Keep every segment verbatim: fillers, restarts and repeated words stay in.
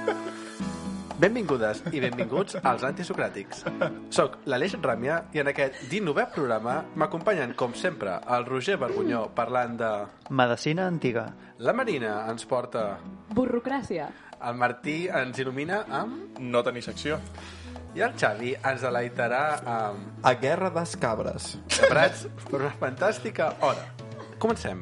Benvingudes i benvinguts als Antisocràtics. Soc l'Aleix Ràmia i en aquest dinovè programa m'acompanyen, com sempre, el Roger Vergonyó parlant de... Medicina antiga. La Marina ens porta... Burrocràcia. El Martí ens il·lumina amb... No tenir secció. I el Xavi ens deleitarà amb... A Guerra des Cabres. Preparats per una fantàstica hora. Comencem.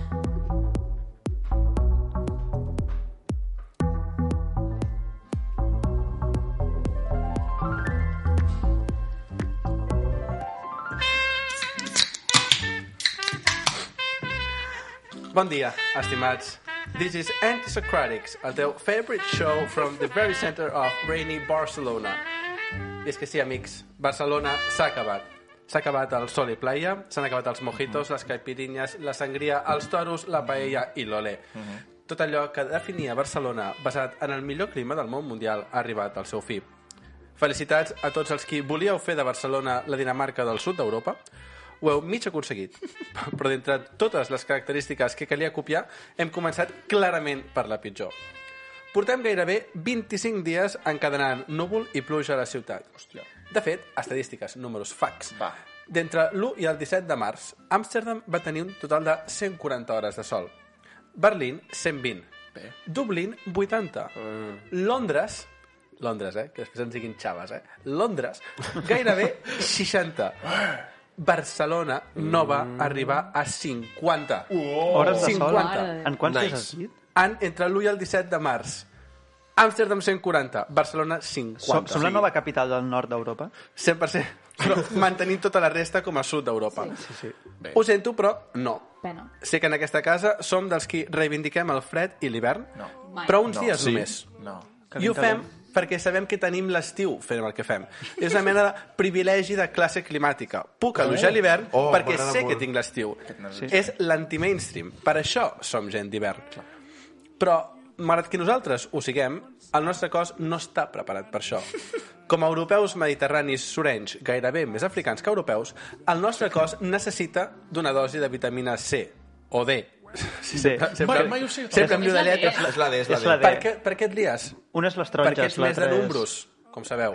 Bon dia, estimats. This is Antisocràtics, el teu favorite show from the very center of rainy Barcelona. I és que sí, amics, Barcelona s'ha acabat. S'ha acabat el sol i playa, s'han acabat els mojitos, les caipirinhas, la sangria, els toros, la paella i l'olé. Tot allò que definia Barcelona basat en el millor clima del món mundial ha arribat al seu fi. Felicitats a tots els qui volíeu fer de Barcelona la Dinamarca del sud d'Europa. Ho heu mig aconseguit, però d'entre totes les característiques que calia copiar, hem començat clarament per la pitjor. Portem gairebé vint-i-cinc dies encadenant núvol i pluja a la ciutat. Hòstia. De fet, estadístiques, números, facts. Va. D'entre l'u i el disset de març, Amsterdam va tenir un total de cent quaranta hores de sol. Berlín, cent vint. Bé. Dublín, vuitanta. Mm. Londres, Londres, eh? Que després ens diguin xaves, eh? Londres, gairebé seixanta. Barcelona no va arribar a cinquanta. Oh! Hores de sol. cinquanta. En quants Nice. dies has dit? En, entre l'u i el disset de març. Amsterdam cent quaranta, Barcelona Som, cinquanta. som la nova capital del nord d'Europa? cent per cent. Però mantenint tota la resta com a sud d'Europa. Sí, sí. Bé. Ho sento, però no. Pena. Sé que en aquesta casa som dels qui reivindiquem el fred i l'hivern, No. Mai. però uns No, dies sí. només. No. I ho fem perquè sabem que tenim l'estiu fent el que fem. És una mena de privilegi de classe climàtica. Puc elogiar l'hivern Oh, perquè m'agrada sé molt. que tinc l'estiu. Sí. És l'anti-mainstream. Per això som gent d'hivern. Però, malgrat que nosaltres ho siguem, el nostre cos no està preparat per això. Com a europeus mediterranis surenys, gairebé més africans que europeus, el nostre cos necessita d'una dosi de vitamina C o D. Sí. Mai- mai ho sé. Sempre em diu de lletres. És la D, és la És la D. D. Per què, per què et lies? Una és les Perquè taronges, ets més de l'altra és... números, com sabeu.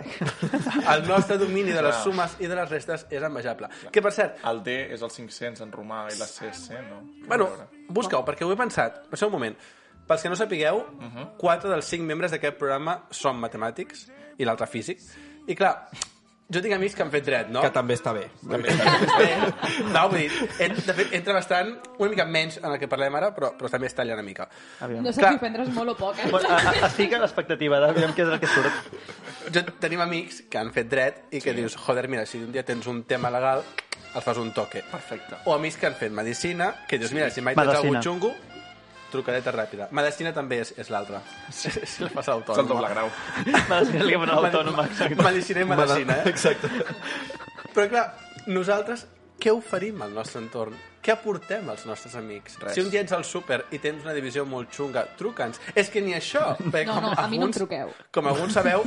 El nostre domini de les Clar. sumes i de les restes és envejable. Que, per cert, El D és el cinc-cents en romà i la C és cent, no? bueno, A veure. busca-ho, perquè ho he pensat. Passeu un moment. Pels que no sapigueu, quatre dels cinc membres d'aquest programa són matemàtics i l'altre físic. I clar, jo tinc amics que han fet dret, no? Que també està bé. També està bé. No, vull dir, en- de fet, entra bastant, una mica menys en el que parlem ara, però, però també es talla una mica. Aviam. No sé Clar. si prendre's molt o poc, eh? Bueno, a- a- estic a l'expectativa d'aviam què és el que surt. Jo tenim amics que han fet dret i que dius, joder, mira, si un dia tens un tema legal, els fas un toque. Perfecte. O amics que han fet medicina, que dius, mira, si mai tens Medicina. algú xungo, trucadeta ràpida. Medicina també és, és l'altra. Sí. És la fase És el autònoma. doble grau. Medicina li una autònoma, exacte. Medicina i medicina, eh? Exacte. Però clar, nosaltres què oferim al nostre entorn? Què aportem als nostres amics? Res. Si un dia ets al súper i tens una divisió molt xunga, truca'ns. És que ni això. perquè No, com no, a mi no em alguns- truqueu. Com alguns sabeu,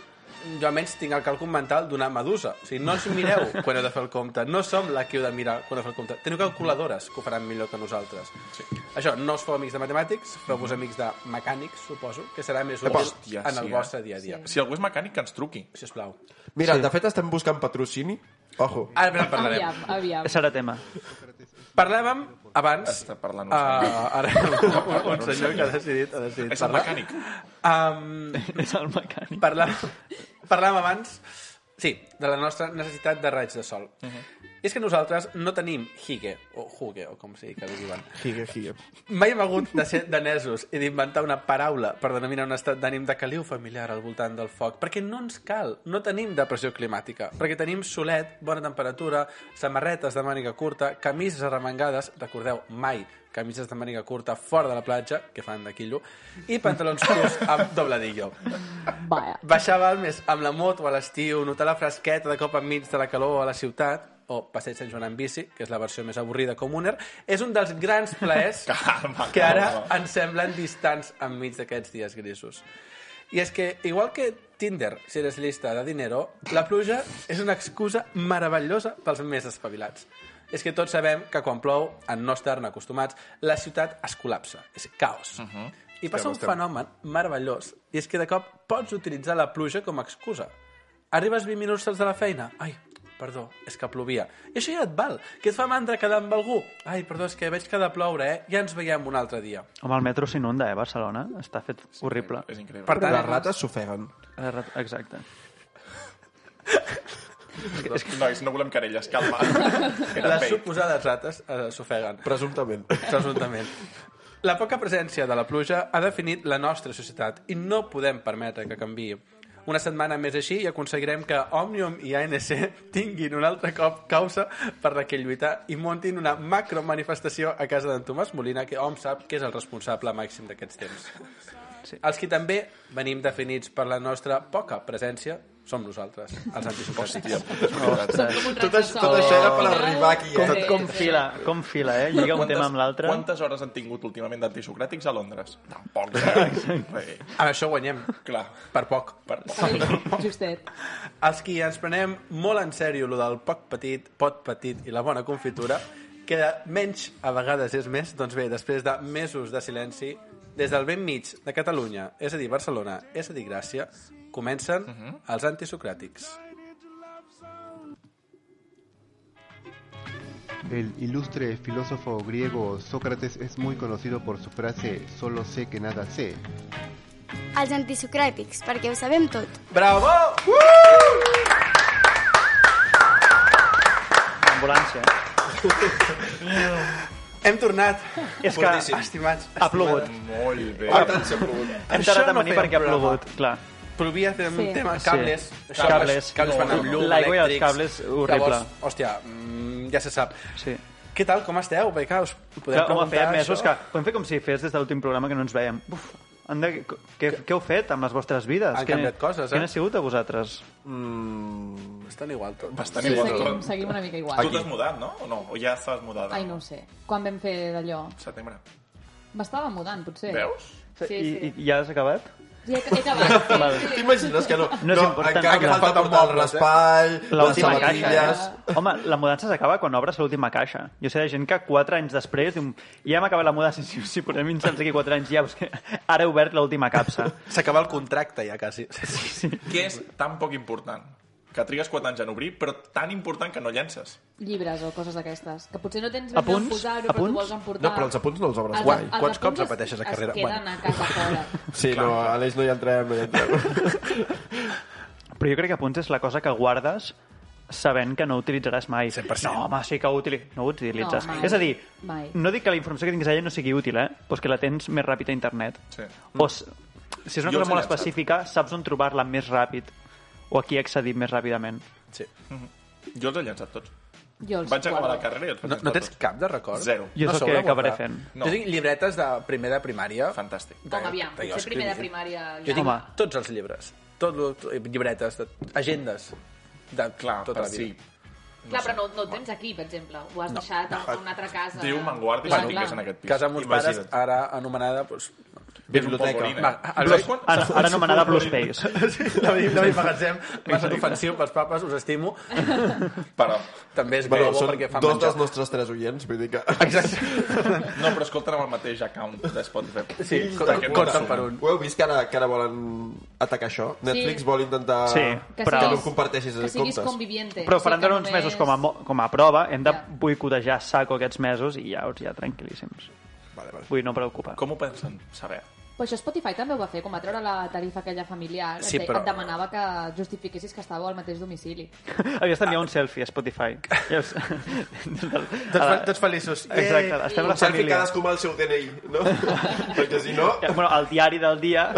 jo almenys tinc el càlcul mental d'una medusa. O sigui, no ens mireu quan heu de fer el compte. No som la que heu de mirar quan heu de fer el compte. Teniu calculadores que ho faran millor que nosaltres. Sí. Això, no us feu amics de matemàtics, feu-vos amics de mecànics, suposo, que serà més útil Hòstia, en el sí, vostre dia a dia. Si algú és mecànic, que ens truqui. Sisplau. Mira, de fet estem buscant patrocini. Ojo. Ara en parlarem. Aviam, aviam. Serà tema. Parlàvem abans... Està parlant un Uh, ara, un, un senyor que ha decidit, ha decidit És el parlar. mecànic. Um, És el mecànic. parlàvem, parlàvem abans, sí, de la nostra necessitat de raigs de sol. Uh -huh. És que nosaltres no tenim hige, o huge, o com sigui que li diuen. Hige, hige. Mai hem hagut de ser danesos i d'inventar una paraula per denominar un estat d'ànim de caliu familiar al voltant del foc, perquè no ens cal, no tenim depressió climàtica, perquè tenim solet, bona temperatura, samarretes de màniga curta, camises arremangades, recordeu, mai camises de màniga curta fora de la platja, que fan de quillo, i pantalons curts amb dobladillo. Vaja. Baixar a Balmes amb la moto a l'estiu, notar la fresqueta de cop enmig de la calor a la ciutat, o Passeig Sant Joan en bici, que és la versió més avorrida com Uner, és un dels grans plaers Calma, que ara calma. ens semblen distants enmig d'aquests dies grisos. I és que, igual que Tinder, si eres llista de dinero, la pluja és una excusa meravellosa pels més espavilats. És que tots sabem que quan plou, en no estar-ne acostumats, la ciutat es col·lapsa. És caos. Uh -huh. I passa un estem. fenomen meravellós, i és que de cop pots utilitzar la pluja com a excusa. Arribes vint minuts tard de la feina. Ai, perdó, és que plovia. I això ja et val. Què et fa mandra quedar amb algú? Ai, perdó, és que veig que ha de ploure, eh? Ja ens veiem un altre dia. Home, el metro s'inunda, eh, Barcelona? Està fet horrible. És increïble. Per tant, Les rates s'ofeguen. Eh, re- Exacte. Nois, no volem querelles, calma. les suposades rates eh, s'ofeguen. Presumptament. Presumptament. La poca presència de la pluja ha definit la nostra societat i no podem permetre que canviï. Una setmana més així i aconseguirem que Òmnium i A N C tinguin un altre cop causa per la que lluitar i muntin una macromanifestació a casa d'en Tomàs Molina, que hom sap que és el responsable màxim d'aquests temps. Sí. Els que també venim definits per la nostra poca presència som nosaltres, els antisocràtics. Tot, això, tot això era per arribar aquí, eh? Com, com fila, com fila, eh? Lliga un tema amb l'altre. Quantes hores han tingut últimament d'antisocràtics a Londres? Tampoc. Eh? Res. Amb això guanyem. Clar. Per poc. Per poc. Sí, justet. Els qui ens prenem molt en sèrio lo del poc petit, pot petit i la bona confitura, que menys a vegades és més, doncs bé, després de mesos de silenci, des del ben mig de Catalunya, és a dir, Barcelona, és a dir, Gràcia, comencen uh-huh. els antisocràtics. El ilustre filósofo griego Sócrates es muy conocido por su frase «Solo sé que nada sé». Els antisocràtics, perquè ho sabem tot. Bravo! Ambulància. Hem tornat. És que Fortíssim. Estimats. ha plogut. Molt bé. Ah, tant s'ha plogut. Hem Això tardat a no venir feia perquè ha un programa. plogut, clar. Plovia fent un Sí. tema, cables, Sí. això, Cables. cables van amb llum, L'aigua i els elèctrics. cables, horrible. Llavors, hòstia, mm, ja se sap. Sí. Què tal, com esteu? Bé, que us podem Clar, home, feia preguntar mesos això? que... Podem fer com si fes des de l'últim programa que no ens veiem. Uf, han de... què, què heu fet amb les vostres vides? Han Què- canviat coses, eh? Què n'ha sigut a vosaltres? Mm, estan igual tot. Bastant Sí, igual. seguim, seguim una mica igual. Tu t'has mudat, no? O no? O ja estaves mudada? Ai, no ho sé. Quan vam fer d'allò? Setembre. M'estava mudant, potser. Veus? Sí, I, sí. I ja has acabat? Sí, he, he acabat. Vale. Sí, sí. T'imagines que no? No és important. encara que Encara falta falten portar el mobles, eh? raspall, les L'última caixa. sabatilles... Eh? Home, la mudança s'acaba quan obres l'última caixa. Jo sé de gent que quatre anys després diu, ja hem acabat la mudança, si, si posem mitjans aquí quatre anys ja, pues que ara he obert l'última capsa. S'acaba el contracte ja, quasi. Què és tan poc important? Que trigues quatre anys en obrir, però tan important que no llences. Llibres o coses d'aquestes. Que potser no tens ben Apunts? on posar-ho, però tu Apunts? vols emportar. No, però els apunts no els obres Els- mai. els Quants cops apunts es- repeteixes a carrera? Es queden Bueno. a casa fora. Sí, no, a l'Eix no hi entrem, no hi entrem. Però jo crec que apunts és la cosa que guardes sabent que no utilitzaràs mai. cent per cent. No, home, sí que ho utili... no ho utilitzes. No, mai. és a dir, Mai. no dic que la informació que tinguis allà no sigui útil, eh? Però és que la tens més ràpid a internet. Sí. O s- si és una Jo cosa els he molt llançat. específica, saps on trobar-la més ràpid o aquí accedir més ràpidament. Sí. Jo els he llançat tots. Jo els Vaig acabar la guardo. carrera i els vaig No, llançar no tens tots. cap de record? Zero. Jo és el sou que de acabaré guardar? fent. No. Jo tinc llibretes de primer de primària. Fantàstic. de- Com aviam, de jo potser primer de escrivia. primària... Jo tinc Home. tots els llibres. Tot, lo- llibretes, de, agendes. De Clar, tota per la vida. sí. Clar, però no, no el tens aquí, per exemple. Ho has deixat a una altra casa. Déu me'n guardi si Clar, el tingués clar. en aquest pis. Casa amb uns pares, Imagina't. ara anomenada... Doncs, Biblioteca. polvorina. Va, el Blue, Blue- ara, ara anomenada Blue Space. la venim de magatzem, massa ofensiu pels papes, us estimo. Però, També és Bueno, greu són perquè fan dos menjar. dels nostres tres oients, vull dir que... Exacte. no, però escolten amb el mateix account de Spotify. Sí, Fills co- d'aquest compten món. per un. Ho heu vist que ara, que ara volen atacar això? Netflix vol intentar Sí, Que però- que no siguis- comparteixis Que siguis comptes. conviviente. Però O sigui faran que durant uns només- mesos com a, mo- com a prova, hem de Ja. boicotejar saco aquests mesos i ja, ja tranquil·líssims. Vale, vale. Vull dir, no preocupa. Com ho pensen saber? Però això Spotify també ho va fer, com a treure la tarifa aquella familiar. Sí, et, però- et demanava que justifiquessis que estàveu al mateix domicili. Havies d'enviar un selfie a Spotify. Ja us... Tots, fe- tots feliços. Exacte, estem a la Un selfie família. cadascú amb el seu D N I, no? Perquè si no... Ja, bueno, el diari del dia.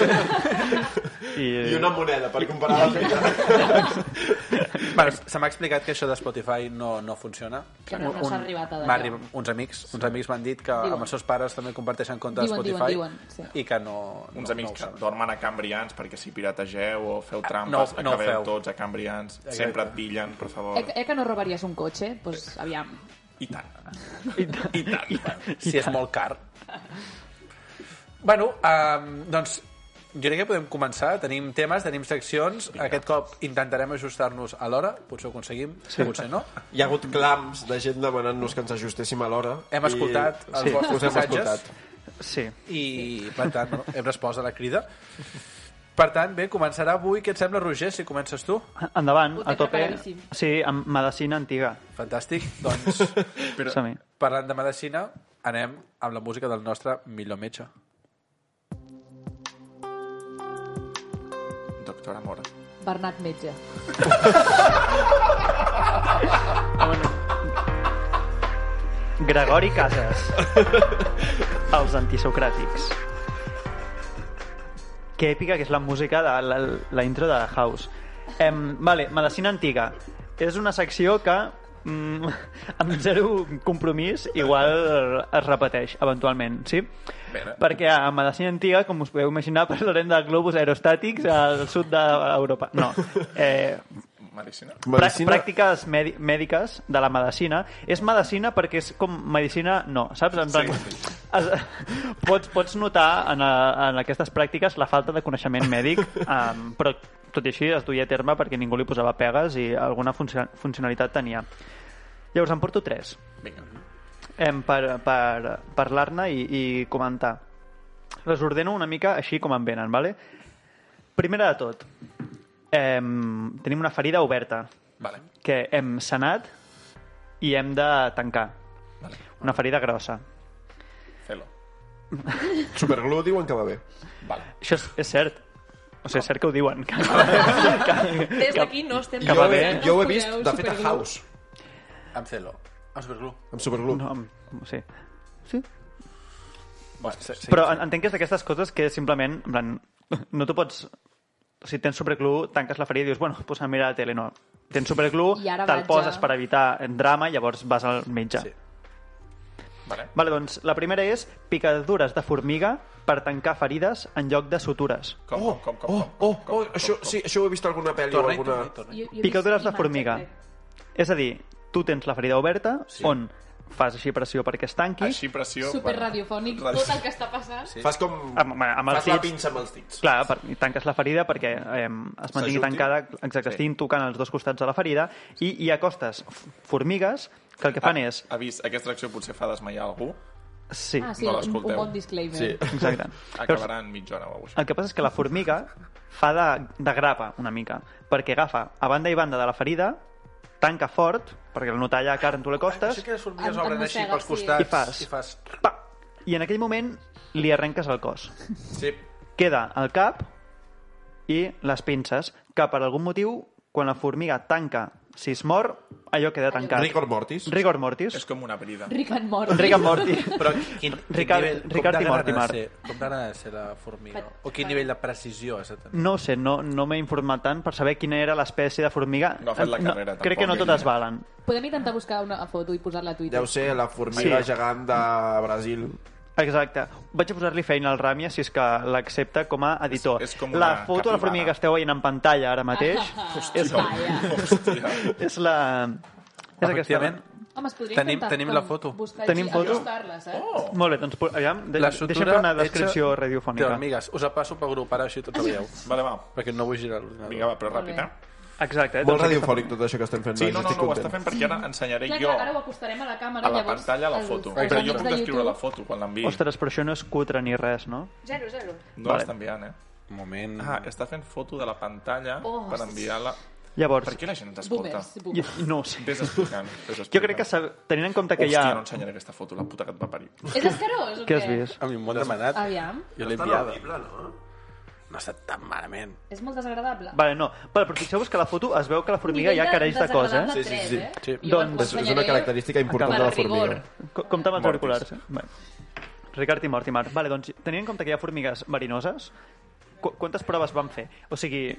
I, I una moneda per comparar la vida. Bueno, se m'ha explicat que això de Spotify no, no funciona. Que no- no s'ha arribat a d'allò. m'ha arribat- Uns amics, uns amics m'han dit que Diuen. amb els seus pares també comparteixen compte de Diuen, Spotify diuen, diuen, sí. i que no... Uns no, amics no ho que saben. dormen a Cambrians perquè si pirategeu o feu trampes, no- no ho acabeu feu. tots a Cambrians. Sempre et pillen, per favor. Eh, eh que no robaries un cotxe? Doncs pues, aviam. I tant. I, tant. I tant. Si és molt car. Bueno, um, doncs jo crec que podem començar. Tenim temes, tenim seccions. Aquest cop intentarem ajustar-nos a l'hora. Potser ho aconseguim, sí. Potser no. Hi ha hagut clams de gent demanant-nos que ens ajustéssim a l'hora. Hem escoltat els sí, vostres us hem missatges. escoltat. Sí. I, per tant, bueno, hem respost a la crida. Per tant, bé, començarà avui. Què et sembla, Roger, si comences tu? Endavant, Ho a té tope. preparadíssim. Sí, amb medicina antiga. Fantàstic. Doncs, Però, Som-hi. parlant de medicina, anem amb la música del nostre millor metge. doctora Mora. Bernat Metge. Gregori Casas. Els antisocràtics. Que èpica que és la música de la, la intro de House. Em, vale, medicina antiga. És una secció que mm, amb zero compromís igual es repeteix eventualment, sí? Bé, Perquè a medicina antiga, com us podeu imaginar, parlarem de globus aerostàtics al sud d'Europa. No. Eh, medicina. Prà- Medicina... pràctiques mèdi- mèdiques de la medicina. És medicina perquè és com medicina no, saps? En plan, es, pots, pots notar en, a, en aquestes pràctiques la falta de coneixement mèdic, um, però tot i així es duia a terme perquè ningú li posava pegues i alguna funcio- funcionalitat tenia. Llavors en porto tres Vinga. em, per, per parlar-ne i, i comentar. Les ordeno una mica així com em venen, vale? Primera de tot, em, tenim una ferida oberta Vale. que hem sanat i hem de tancar. Vale. Una ferida grossa. Felo. Superglue diuen que va bé. Vale. Això és, és cert. O sigui, és cert que ho diuen. Que, que, Des d'aquí no estem... Que va bé. Jo ho he vist, de fet, a House. Amb Celo. Amb Superglue. Amb Superglue. no, em- sí. Sí. Bueno, sí, sí, Però sí. en- entenc que és d'aquestes coses que simplement, en plan, no t'ho pots... Si tens superglue, tanques la ferida i dius, bueno, pues a mirar la tele, no. Tens superglue, I ara te'l vaig poses a- per evitar drama, llavors vas al metge. Sí. Vale. Vale, doncs la primera és picadures de formiga per tancar ferides en lloc de sutures. Com, Oh, com, com, com, oh, com, oh, com, oh, com, això, com, sí, això ho he vist a alguna pel·li o Torna-hi, alguna... torna-hi, torna-hi. Jo- jo he vist Picadures de imatge, formiga. crec. És a dir, tu tens la ferida oberta, sí. on fas així pressió perquè es tanqui, Així pressió... Super radiofònic, radio- tot el que està passant. Sí. Fas com... amb, amb els Fas la dits, pinça amb els dits. clar, per, i tanques la ferida perquè eh, es mantingui S'ajunti. tancada, exacte, Sí. estiguin tocant els dos costats de la ferida, i hi acostes f- formigues que el que fan és... Ha vist, aquesta acció potser fa desmaiar algú. Sí, Ah, sí, No un, un l'escolteu. bon disclaimer. Sí. exacte. Llavors, Acabarà en mitja hora o alguna cosa el que passa és que la formiga fa de, de grapa una mica, perquè agafa a banda i banda de la ferida, tanca fort, perquè al notar allà carn tu l'acostes, Així que les formigues Em- obren em així mossega, pels sí. costats I fas. i fas... pa, i en aquell moment li arrenques el cos. Sí. Queda el cap i les pinces, que per algun motiu, quan la formiga tanca, si es mor, allò queda tancat. Rigor mortis. Rigor mortis. És com una brida. Rick and Morty. Rick and Morty. Però quin, quin Ricard- nivell... com Ricard i d'agrada Mortimer. ser- Com t'agrada ser la formiga? Pat- O quin nivell de precisió és també? No ho sé, no, no m'he informat tant per saber quina era l'espècie de formiga. No ha fet la carrera, crec que no tampoc, totes eh? valen. Podem intentar buscar una foto i posar-la a Twitter. Deu ser la formiga Sí. gegant de Brasil. Exacte. Vaig a posar-li feina al Ràmia si és que l'accepta com a editor. És- és com la una foto de la formiga que capibara. esteu veient en pantalla ara mateix és, Vaya. Hòstia. és la... És aquesta. Efectivament. Home, es podria Tenim- intentar tenim com la foto. buscar Tenim així, foto? ajustar-les, eh? Oh! Molt bé, doncs pu- aviam, de, La deixa'm sutura fer una descripció hecha radiofònica. d'hormigues. Us la passo per grup, ara així tot ho veieu. Vale, va. Perquè no vull girar l'ordinador. Vinga, va, però Molt ràpid, bé. eh? Exacte. Eh? Molt Doncs aquesta- radiofònic tot això que estem fent. Sí, nois, no, no, estic no, ho està content. fent perquè ara ensenyaré Clar, jo clar, ara ho acostarem a la càmera, a la llavors... pantalla la els- foto. els Però jo amics puc de descriure la YouTube- foto quan l'enviï. Ostres, però això no és cutre ni res, no? Zero, zero. No Vale. l'està enviant, eh? Un moment... Ah, està fent foto de la pantalla Oh, per enviar-la... Llavors, Per què la gent ens escolta? Boomers, jo, boomers. no ho sé. Vés explicant. Vés explicant. Jo crec que sab- tenint en compte que hi Hòstia, ha... no ensenyaré aquesta foto, la puta que et va parir. És escarós o Què què? has vist? A mi m'ho han demanat. Aviam. Jo l'he Està enviada. horrible, no? No ha estat tan malament. És molt desagradable. Vale, no. Vale, però fixeu-vos que la foto es veu que la formiga ja careix de cos, eh? Sí, sí, sí. Sí. Doncs- És és una característica important de la formiga. Co- Compte amb els Mortis. auriculars. Eh? Bé. Ricard i Mortimer. Vale, doncs, tenint en compte que hi ha formigues verinoses, qu quantes proves van fer? O sigui,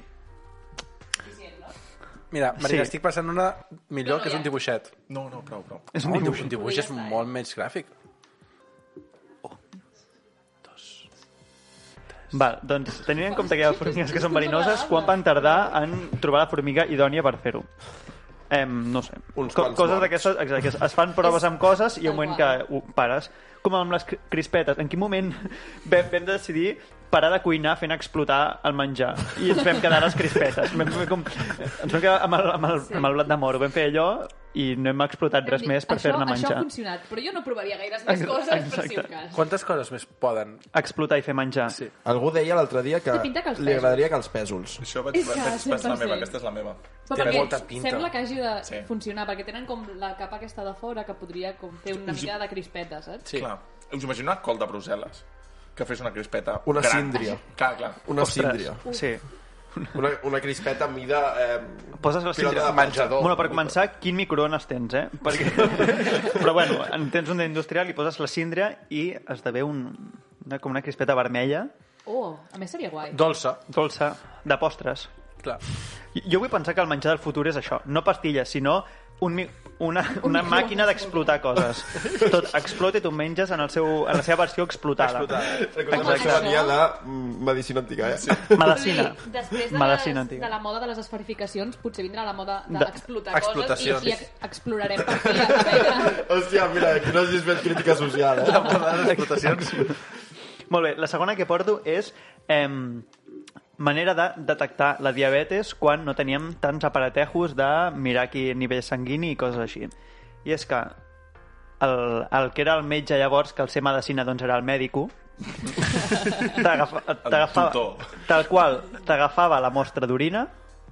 Mira, Marina, Sí. estic passant una millor, No, no, que és ja. un dibuixet. No, no, prou, prou. és Un un dibuix, dibuix. un dibuix Ja és està, eh? molt menys gràfic. Val, doncs, tenint en compte que hi ha formigues que són verinoses, quan van tardar en trobar la formiga idònia per fer-ho? Em, no sé. Uns Co quants coses morts. d'aquestes, exacte, que es- es fan proves amb coses i hi ha un Tal moment que ho pares. Com amb les cri- crispetes. En quin moment vam, vam decidir parar de cuinar fent explotar el menjar i ens vam quedar a les crispetes. Vam, vam, com, ens vam quedar amb el, amb, el, amb el blat de moro. Vam fer allò i no hem explotat res més per això, fer-ne Això menjar. ha funcionat, però jo no provaria gaires més Ex- coses per exacte. si un cas. Quantes coses més poden? Explotar i fer menjar. Sí. Algú deia l'altre dia que Té pinta que els li pèsols. agradaria que els pèsols. Això vaig, És que vaig pensar la cent per meva, cent. aquesta és la meva. Però Té perquè molta pinta. sembla que hagi de Sí. funcionar, perquè tenen com la capa aquesta de fora que podria com fer una mica de crispeta, saps? Sí. Clar. Us imagino una col de Brussel·les que fes una crispeta Una gran. síndria. Clar, clar. Una Ostres, síndria. Sí. Una, una crispeta mida... Eh, Poses la pilota síndria. de menjador. Bueno, per començar, quin microones tens, eh? Perquè... Però bueno, en tens un d'industrial i poses la síndria i esdevé un, una, com una crispeta vermella, Oh, a més seria guai. Dolça, dolça, de postres. clar. Jo vull pensar que el menjar del futur és això, no pastilles, sinó un, mi- una, una màquina d'explotar coses. Tot explota i tu menges en, el seu, en la seva versió explotada. Recordem Exacte. que venia de mm, medicina antiga, eh? Sí. Medicina. Vull dir, Després de, Medicina les, antiga. de la moda de les esferificacions, potser vindrà la moda De- d'explotar coses i explotacions. així ex- explorarem per fi. A veure, Hòstia, mira, aquí no has vist ben crítica social, eh? Les explotacions. Molt bé, la segona que porto és eh, manera de detectar la diabetes quan no teníem tants aparatejos de mirar aquí nivell sanguini i coses així. I és que el, el que era el metge llavors, que al ser medicina doncs era el mèdico, t'agafa- t'agafava, tutor. tal qual, t'agafava la mostra d'orina,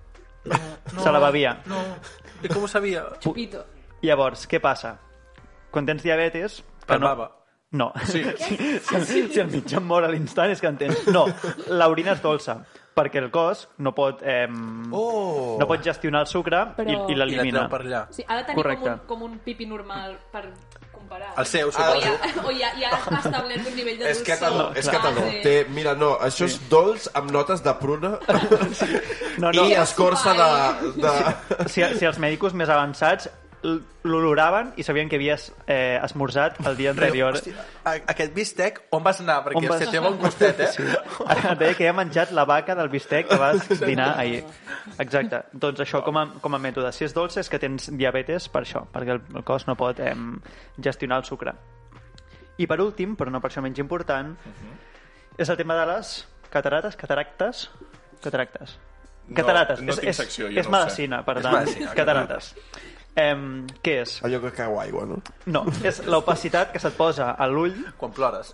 se la bevia. No. I com ho sabia? Chupito. Llavors, què passa? Quan tens diabetes... que no, Palmava. no. Sí. si, si el mitjà em mor a l'instant és que en tens. No, l'orina és dolça, perquè el cos no pot, eh, Oh! no pot gestionar el sucre Però- i, i I la l'elimina. treu per allà. Sí, ha de tenir com Correcte. un, com un pipi normal per comparar. El seu, O suposo. ja, o ja, ja ha establert un nivell de És dolçor. català, és català. base. Té, mira, no, això és dolç amb notes de pruna No, no, i escorça de... de... si, si els mèdicos més avançats l- l'oloraven i sabien que havies eh, esmorzat el dia anterior. Hòstia, a- aquest bistec, on vas anar? Perquè On vas- vas... té bon gustet, eh? Sí. Et deia que he menjat la vaca del bistec que vas dinar ahir. Exacte. Doncs això com a, com a mètode. Si és dolç és que tens diabetes per això, perquè el, el cos no pot eh, gestionar el sucre. I per últim, però no per això menys important, és el tema de les catarates, cataractes, cataractes. No, Catarates. no és, tinc és, secció, jo és no ho sé. medicina, per És tant. medicina, Catarates. Eh, què és? Allò que cau aigua, no? No, és l'opacitat que se't posa a l'ull. Quan plores.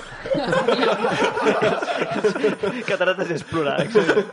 Catarates és plorar.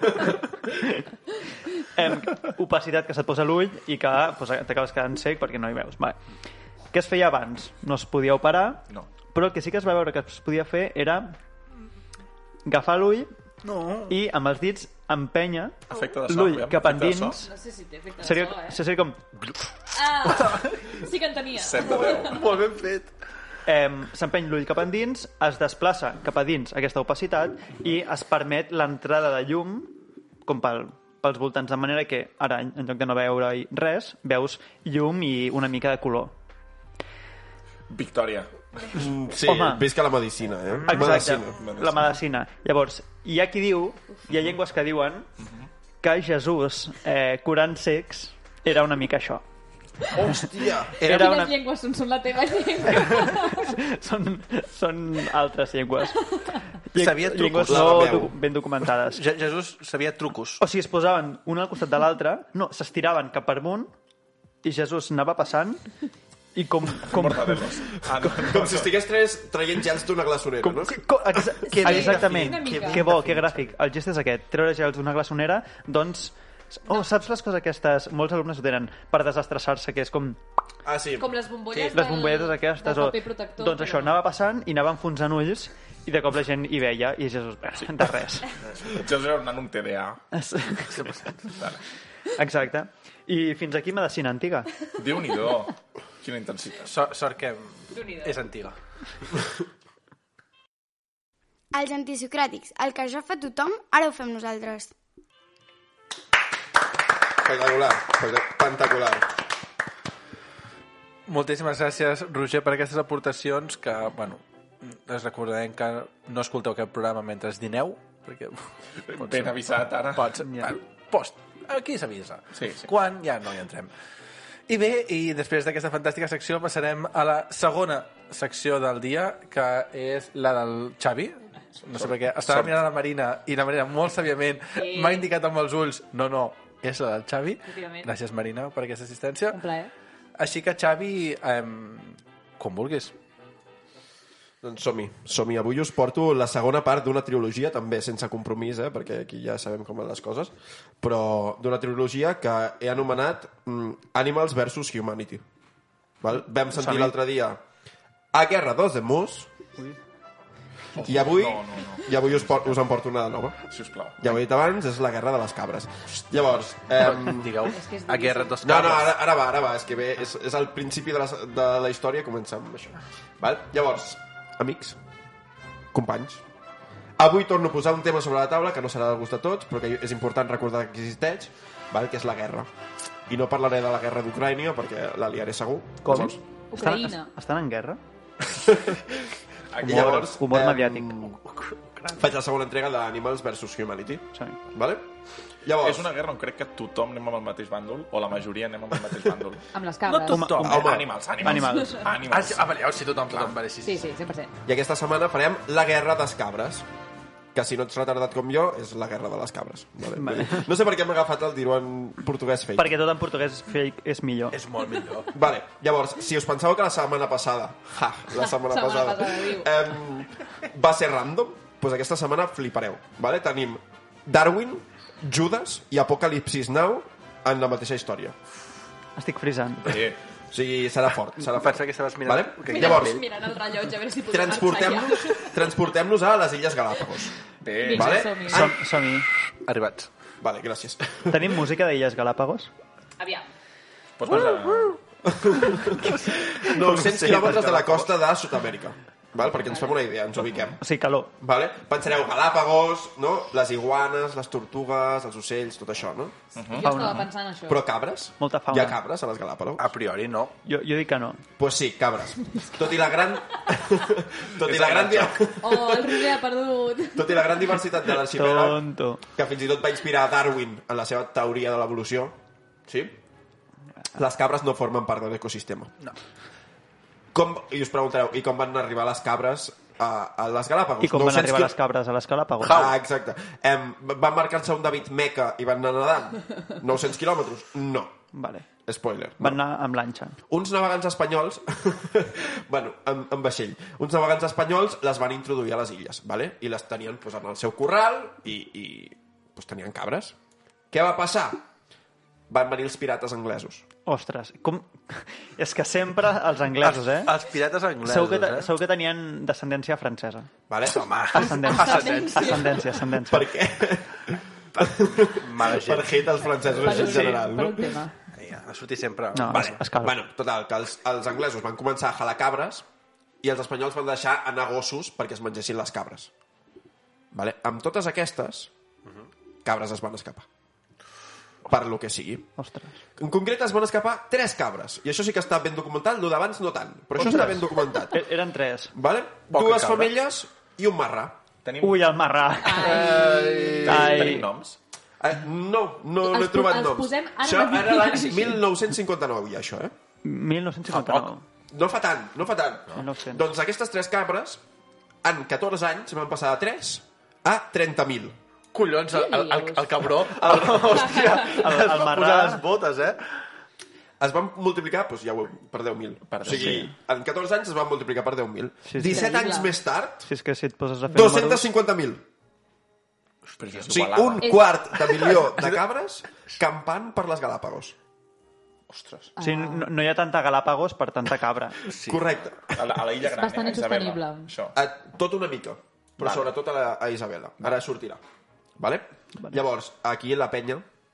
Em, opacitat que se't posa a l'ull i que pues, t'acabes quedant sec perquè no hi veus. Vale. Què es feia abans? No es podia operar, No. però el que sí que es va veure que es podia fer era agafar l'ull No. i amb els dits empènyer Efecte de so. l'ull aviam, cap efecte de so. endins. No sé si té efecte Seria, de so, eh? seria com... Ah, sí que en tenia. set de deu. Molt ben fet. Eh, s'empeny l'ull cap endins, es desplaça cap a dins aquesta opacitat i es permet l'entrada de llum com pel, pels voltants, de manera que ara, en lloc de no veure res, veus llum i una mica de color. Victòria. Mm, sí, Home. visca la medicina, eh? Exacte, Medicina. la medicina. Llavors, hi ha qui diu, hi ha llengües que diuen que Jesús, eh, curant cecs, era una mica això. Hòstia! Era Quines una... llengües són? Són la teva llengua. són, són altres llengües. Llen- Sabia trucos. Llengües La no veu. docu ben documentades. Je Jesús sabia trucos. O sigui, es posaven un al costat de l'altre, no, s'estiraven cap per amunt i Jesús anava passant i com... com, Mortadelos. Ah, no. Com si estigués tres traient gels d'una glaçonera, com, no? com exa Que bé exactament, definit, que, que bo, que gràfic. El gest és aquest, treure gels d'una glaçonera, doncs... Oh, saps les coses aquestes? Molts alumnes ho tenen per desestressar-se, que és com Ah, sí. Com les bombolles les del- bombolletes aquestes. del O, paper protector. doncs això, però- anava passant i anava enfonsant ulls i de cop la gent hi veia i Jesús, sí. de res. Jesús era un nano amb T D A. Exacte. I fins aquí medicina antiga. Déu-n'hi-do. Quina intensitat. Sort, sort que Déu-n'hi-do. és antiga. Els antisocràtics, el que ja fa tothom, ara ho fem nosaltres. Espectacular. Pentacular. Moltíssimes gràcies, Roger, per aquestes aportacions que, bueno, us recordarem que no escolteu aquest programa mentre dineu, perquè... pot Ben ser- avisat, ara. Pot ser, Ja. bueno, post, aquí s'avisa. Sí, sí. Quan? Ja no hi entrem. I bé, i després d'aquesta fantàstica secció passarem a la segona secció del dia, que és la del Xavi. No sé per què. Estava Sort. mirant la Marina i la Marina molt sàviament Sí. m'ha indicat amb els ulls no, no, és la del Xavi. Efectivament. Gràcies, Marina, per aquesta assistència. Un plaer. Així que, Xavi, eh, com vulguis. Doncs som-hi, som-hi. Avui us porto la segona part d'una trilogia, també sense compromís, eh, perquè aquí ja sabem com van les coses, però d'una trilogia que he anomenat mm, Animals versus Humanity. Val? Vam sentir l'altre dia A Guerra dos de Mus, i avui, No, no, no. i avui us, por, us en porto una de nova. Sisplau. Ja ho he dit abans, és la Guerra de les Cabres. Llavors, eh, Digueu, És que és a Guerra dos no, no, cabres. ara, ara va, ara va, és que bé, és, és el principi de la, de la història, comença amb això. Val? Llavors, amics, companys, avui torno a posar un tema sobre la taula que no serà del gust de tots, però que és important recordar que existeix, val? Que és la guerra. I no parlaré de la guerra d'Ucrània perquè la liaré segur. Com? Llavors, Ucraïna. Estan, estan en guerra? I llavors, Humor em, mediàtic. faig la segona entrega d'Animals versus Humanity. Sí. Vale? Llavors, És una guerra on crec que tothom anem amb el mateix bàndol, o la majoria anem amb el mateix bàndol. Amb les cabres. No tothom. Home, home. Animals, animals. Animals. Ah, Animals. sí, ah, vale, oh, sí, tothom, tothom, vale, sí, sí. Sí, sí, cent per cent. I aquesta setmana farem la guerra dels cabres, que si no ets retardat com jo és la guerra de les cabres. Vale? Vale. No sé per què m'ha agafat el dir-ho en portuguès fake. Perquè tot en portuguès fake és millor. És molt millor. Vale, llavors, si us penseu que la setmana passada, ja, la setmana Setmana passada, passada, diu. em, va ser random, doncs aquesta setmana flipareu. Vale? Tenim Darwin, Judas i Apocalipsis Now en la mateixa història. Estic frisant. Sí. O sigui, serà fort, serà fort. Pensa que estaves mirant... Vale? que- Mira, Llavors, mirant el rellotge, a veure si podem transportem-nos transportem-nos a les Illes Galàpagos. Bé. Vinga, Vale? som-hi. Som, som-hi. Arribats. Vale, gràcies. Tenim música d'Illes Galàpagos? Aviam. Pots pensar... nou-cents quilòmetres de la costa de Sud-amèrica. Val? Perquè ens fem una idea, ens ubiquem. O sigui, calor. Vale? Pensareu Galàpagos, no? Les iguanes, les tortugues, els ocells, tot això, no? Jo estava pensant això. Però cabres? Molta fauna. Hi ha cabres a les Galàpagos? A priori, no. Jo, jo dic que no. Pues sí, cabres. Tot i la gran... tot, i la gran... Oh, el Roger ha perdut. tot i la gran diversitat de l'arxipèlag, Tonto. que fins i tot va inspirar Darwin en la seva teoria de l'evolució, sí? Les cabres no formen part de l'ecosistema. No. Com, I us preguntareu, i com van arribar les cabres a, a les Galàpagos? I com van nou-cents arribar quil- les cabres a les Galàpagos? Ah, exacte. Em, van marcar-se un David Meca i van anar nedant? nou-cents quilòmetres? No. Vale. Spoiler. Van No. anar amb lanxa. Uns navegants espanyols, bueno, amb, amb vaixell, uns navegants espanyols les van introduir a les illes, ¿vale? I les tenien pues, en el seu corral i, i pues, tenien cabres. Què va passar? Van venir els pirates anglesos. Ostres, com... És que sempre els anglesos, eh? Els pirates anglesos, Segur que, te- eh? segur que tenien descendència francesa. Vale? Home, Ascendència. ascendència. Ascendència, ascendència. Per què? Mala Per gent. hate als francesos Per en un, general, per no? un tema. Ja, a sortir sempre... No, Vale. es, es calma. Bueno, total, que els, els anglesos van començar a jalar cabres i els espanyols van deixar anar gossos perquè es mengessin les cabres. Vale? Amb totes aquestes, cabres es van escapar. Per lo que sigui. Ostres. En concret es van escapar tres cabres. I això sí que està ben documentat, el d'abans no tant. Però això està ben documentat. E- Eren tres. Vale? Poca Dues cabra. femelles i un marrà. Tenim, Ui, el marrà. tenim Ai. noms? Eh, no, no, no Els he trobat po- els noms. posem ara Això mateix. era l'any mil nou-cents cinquanta-nou, ja, això, eh? mil nou-cents cinquanta-nou. No fa tant, no fa tant. No. no ho sé. Doncs aquestes tres cabres, en catorze anys, van passar de tres a trenta mil. Collons, el, el, el, el cabró. El, hòstia, el, Es el va marrà... posar les botes, eh? Es van multiplicar, doncs ja ho, per deu mil. Per O sigui, sí. en catorze anys es van multiplicar per deu mil. Sí, sí. disset Increïble. anys més tard, Si és que si et poses a fer dos-cents números... cinquanta mil. Però és O sigui, igualada. un quart de milió de cabres campant per les Galàpagos. Ostres. O sigui, no, no hi ha tanta Galàpagos per tanta cabra. Sí. Correcte. A la, a la illa És gran, bastant eh? Isabela. insostenible. Això. A, tot una mica, però Vale. sobretot a, la, a Isabela. Ara sortirà. Vale? Vale. Llavors, aquí la penya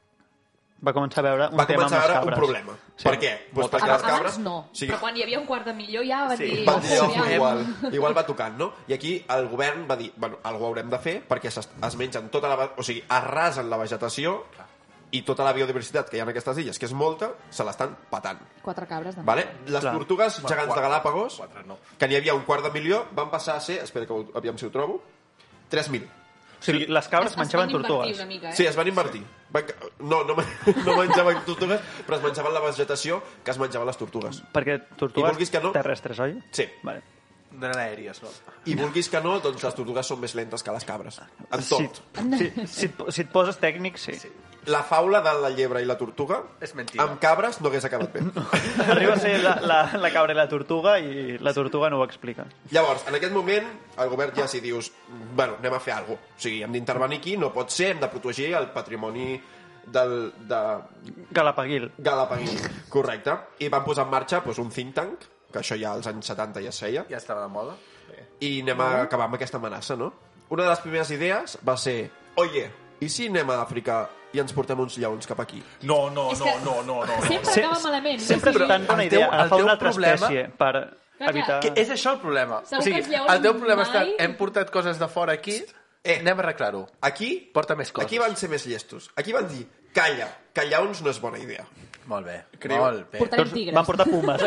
Va començar a veure un va tema començar a amb les veure un cabres. problema. Sí. Per què? Pues perquè les cabres... Abans no, Sí, però quan hi havia un quart de milió ja van Sí, dir... van dir, "Ojo, "Ojo, aviam". igual, igual va tocant, no? I aquí el govern va dir, bueno, algú haurem de fer perquè es, es mengen tota la... O sigui, arrasen la vegetació i tota la biodiversitat que hi ha en aquestes illes, que és molta, se l'estan patant. Quatre cabres de Vale? Les Clar. tortugues gegants de Galàpagos, Quatre, no. que n'hi havia un quart de milió, van passar a ser, espera que ho, aviam si ho trobo, tres mil. O sigui, les cabres Es- es menjaven van invertir tortugues. una mica, eh? Sí, es van invertir. Van, no, no, no menjaven tortugues, però es menjaven la vegetació que es menjaven les tortugues. Perquè I tortugues vulguis que no- terrestres, oi? Sí. Vale. Eren aèries, no? I vulguis que no, doncs les tortugues són més lentes que les cabres. En tot. Si, si, si, et, si et poses tècnic, sí. sí. la faula de la llebre i la tortuga És mentida. amb cabres no hagués acabat bé. Arriba a ser la, la, la cabra i la tortuga i la tortuga no ho explica. Llavors, en aquest moment, el govern ja si dius bueno, anem a fer alguna cosa. O sigui, hem d'intervenir aquí, no pot ser, hem de protegir el patrimoni del, de Galapaguil. Galapaguil. Correcte. I van posar en marxa doncs, un think tank, que això ja als anys setanta ja es feia, Ja estava de moda. i anem a acabar amb aquesta amenaça, no? Una de les primeres idees va ser, oye, i si anem a Àfrica i ens portem uns lleons cap aquí? No, no, És no, que no, no, no. Sempre Se- acaba malament. Sempre O sigui, és tan bona el idea teu- el agafar teu una altra problema- espècie per Clar, evitar... Que és això el problema. Segur o sigui, que els lleons el teu problema mai- està... Hem portat coses de fora aquí, Eh. anem a arreglar-ho. Aquí, Porta més coses. aquí van ser més llestos. Aquí van dir, calla, que lleons no és bona idea. Molt bé, Creu- molt bé. Portarem Doncs tigres. van portar pumes,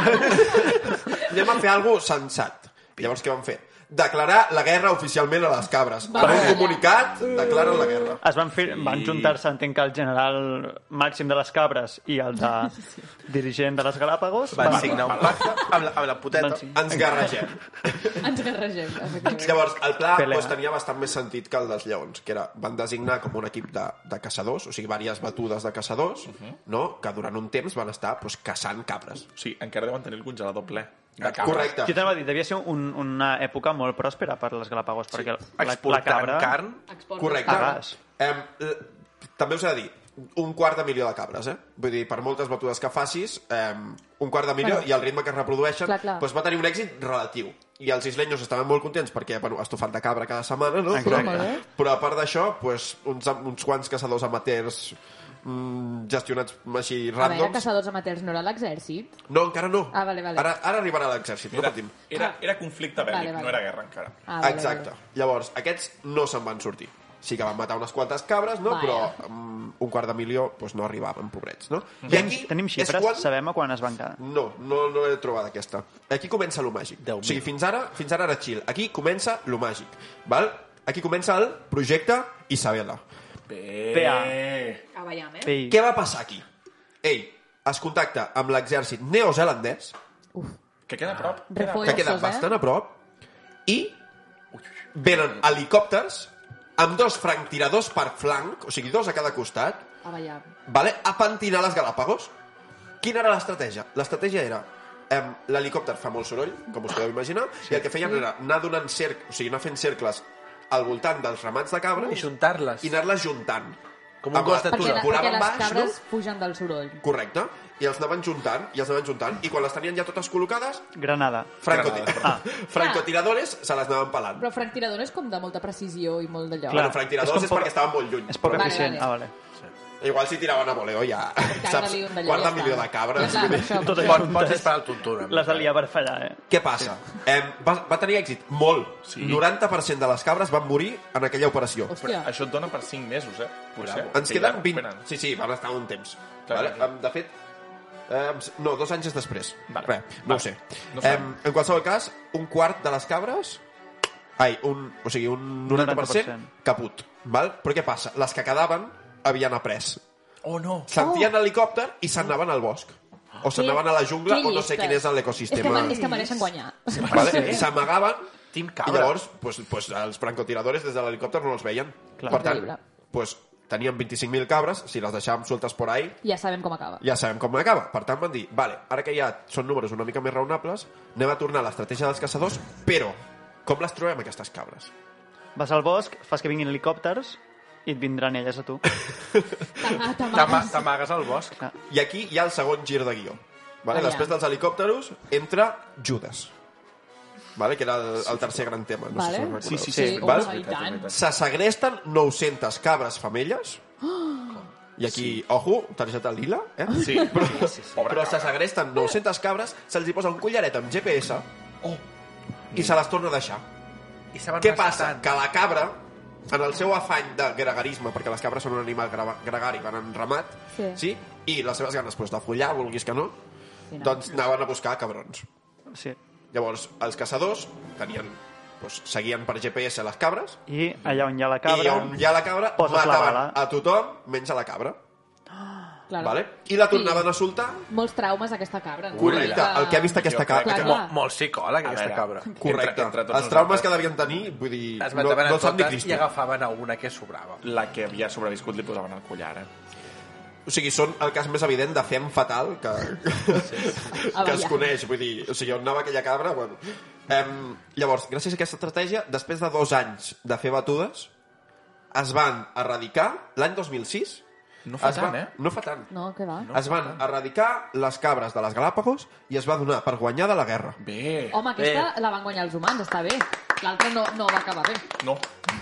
exacte. Anem a fer alguna cosa sensat. Llavors, què van fer? Declarar la guerra oficialment a les cabres. Va, Per un va. comunicat, declaren la guerra. Es van, fer, van juntar-se, entenc que el general màxim de les cabres i el de dirigent de les Galàpagos Van signar un pacte amb la, amb la puteta. Van signar. Ens garregem. Ens garregem, efectivament. Llavors, el pla Pelea. doncs, tenia bastant més sentit que el dels lleons, que era, van designar com un equip de, de caçadors, o sigui, diverses batudes de caçadors, no? Que durant un temps van estar doncs, caçant cabres. O sigui, encara deuen tenir el congelador ple de cabres. Correcte. Jo t'anava a dir, devia ser un, una època molt pròspera per les Galàpagos, perquè la, la Exportant cabra... carn. Exporta. Correcte. A gas. Em, l- també us he de dir, un quart de milió de cabres, eh? Vull dir, per moltes batudes que facis, em, un quart de milió Bueno. i el ritme que es reprodueixen, Clar, clar. doncs va tenir un èxit relatiu. I els islenyos estaven molt contents perquè, bueno, estofat de cabra cada setmana, no? Exacte. Però, Molt bé. però a part d'això, doncs, uns, uns quants caçadors amateurs mm, gestionats així A veure, randoms... caçadors amateurs no era l'exèrcit? No, encara no. Ah, vale, vale. Ara, ara arribarà l'exèrcit, no Era, patim. era, era conflicte bèl·lic, Vale, vale. no era guerra encara. Ah, vale, Exacte. vale. Llavors, aquests no se'n van sortir. Sí que van matar unes quantes cabres, no? Vaja. Però um, un quart de milió doncs, no arribaven, pobrets, no? I Tenim, aquí tenim és xifres, quan... sabem a quan es van quedar. No, no, no he trobat aquesta. Aquí comença lo màgic. Déu O sigui, meu. fins ara, fins ara era chill. Aquí comença lo màgic. Val? Aquí comença el projecte Isabela. Bé. P A. Ah, veiem, eh? Pei. Què va passar aquí? Ell es contacta amb l'exèrcit neozelandès, Que queda a prop. Refuerzos, que queda eh? bastant a prop, i venen helicòpters amb dos franctiradors per flanc, o sigui, dos a cada costat, Ah, veiem. vale? a pentinar les Galàpagos. Quina era l'estratègia? L'estratègia era em, l'helicòpter fa molt soroll, com us podeu imaginar, sí. i el que feien era anar donant cerc, o sigui, anar fent cercles al voltant dels ramats de cabra I juntar-les. i anar-les juntant. Com un Amb gos de la- Perquè, Tura. la, perquè volaven les baix, cabres no? fugen del soroll. Correcte. I els anaven juntant, i els anaven juntant, i quan les tenien ja totes col·locades, Granada. francoti Ah. francotiradores se les anaven pelant. Però franc-tirador és com de molta precisió i molt d'allò. Clar. Bueno, franctiradors és és, com poc- perquè estaven molt lluny. És poc Però eficient. vale. Ah, vale. igual si tiraven a voleo ja, saps? Caga-li un d'allò, Quart de ja milió està. de cabres. Ja, clar, per això, Tot per això. això. Pots, pots disparar el tontura. Les de liar per fallar, eh? Què passa? Eh, va, va tenir èxit molt. Sí. noranta per cent de les cabres van morir en aquella operació. Hòstia. Això et dona per cinc mesos, eh? Potser. Ens Que ja queden vint... recuperen. Sí, sí, van estar un temps. Clar, Vale? clar. Em, De fet, eh, no, dos anys després. Vale. Res, no Vale. ho sé. No Eh, sabem. en qualsevol cas, un quart de les cabres... Ai, un, o sigui, un noranta per cent noranta per cent. caput. Val? Però què passa? Les que quedaven havien après. Oh, no. Sentien l'helicòpter i s'anaven al bosc. O s'anaven a la jungla Que o no sé llistes. quin és És que, l'ecosistema. me- és que mereixen guanyar. Vale? S'amagaven Team i cabra. llavors pues, pues, els francotiradores des de l'helicòpter no els veien. Clar. Per tant, Increïble. pues, tenien vint-i-cinc mil cabres, si les deixàvem sueltes por ahí, Ja sabem com acaba. ja sabem com acaba. Per tant, van dir, vale, ara que ja són números una mica més raonables, anem a tornar a l'estratègia dels caçadors, però com les trobem, aquestes cabres? Vas al bosc, fas que vinguin helicòpters i et vindran elles a tu. T'ama- T'ama- t'amagues. T'amagues al bosc. I aquí hi ha el segon gir de guió. Vale? Aviam. Després dels helicòpteros entra Judas, vale? Que era el, el tercer gran tema. No sé si Vale. us recordeu. Sí, sí, Sí, sí. Val? home, i tant. Se segresten nou-centes cabres femelles. I aquí, ojo, targeta lila, eh? Sí. Però, Pobre però se cabra. segresten nou-centes cabres, se'ls hi posa un collaret amb G P S Oh. i se les torna a deixar. I se van Què passa? rescatant. Que la cabra, en el seu afany de gregarisme, perquè les cabres són un animal gra- gregari, van en ramat, Sí. sí? I les seves ganes pues, de follar, vulguis que no, Sí, no. doncs anaven a buscar cabrons. Sí. Llavors, els caçadors tenien, doncs, seguien per G P S les cabres, I allà on hi ha la i cabra... on hi ha la cabra, poses la mataven bala. a tothom, menys a la cabra. Claro. Vale? I la tornaven a soltar. Molts traumes aquesta cabra. No? Correcte, el que ha vist aquesta Jo crec cabra. que- Clar, Molt psicòleg, aquesta veure, cabra. Correcte. Entre- entre tots Els traumes nosaltres. que devien tenir, vull dir, Es no, mataven no a el sap ni totes Cristo. i agafaven a una que sobrava. La que havia sobreviscut li posaven el collar, eh? O sigui, són el cas més evident de fem fatal que, que es coneix. Vull dir, o sigui, on anava aquella cabra... Bueno. Um, llavors, gràcies a aquesta estratègia, després de dos anys de fer batudes, es van erradicar l'any dos mil sis. No fa es tant, va, eh? No fa tant. No, què va? Es van erradicar les cabres de les Galàpagos i es va donar per guanyar de la guerra. Bé. Home, aquesta la van guanyar els humans, està bé. L'altra no, no va acabar bé. No.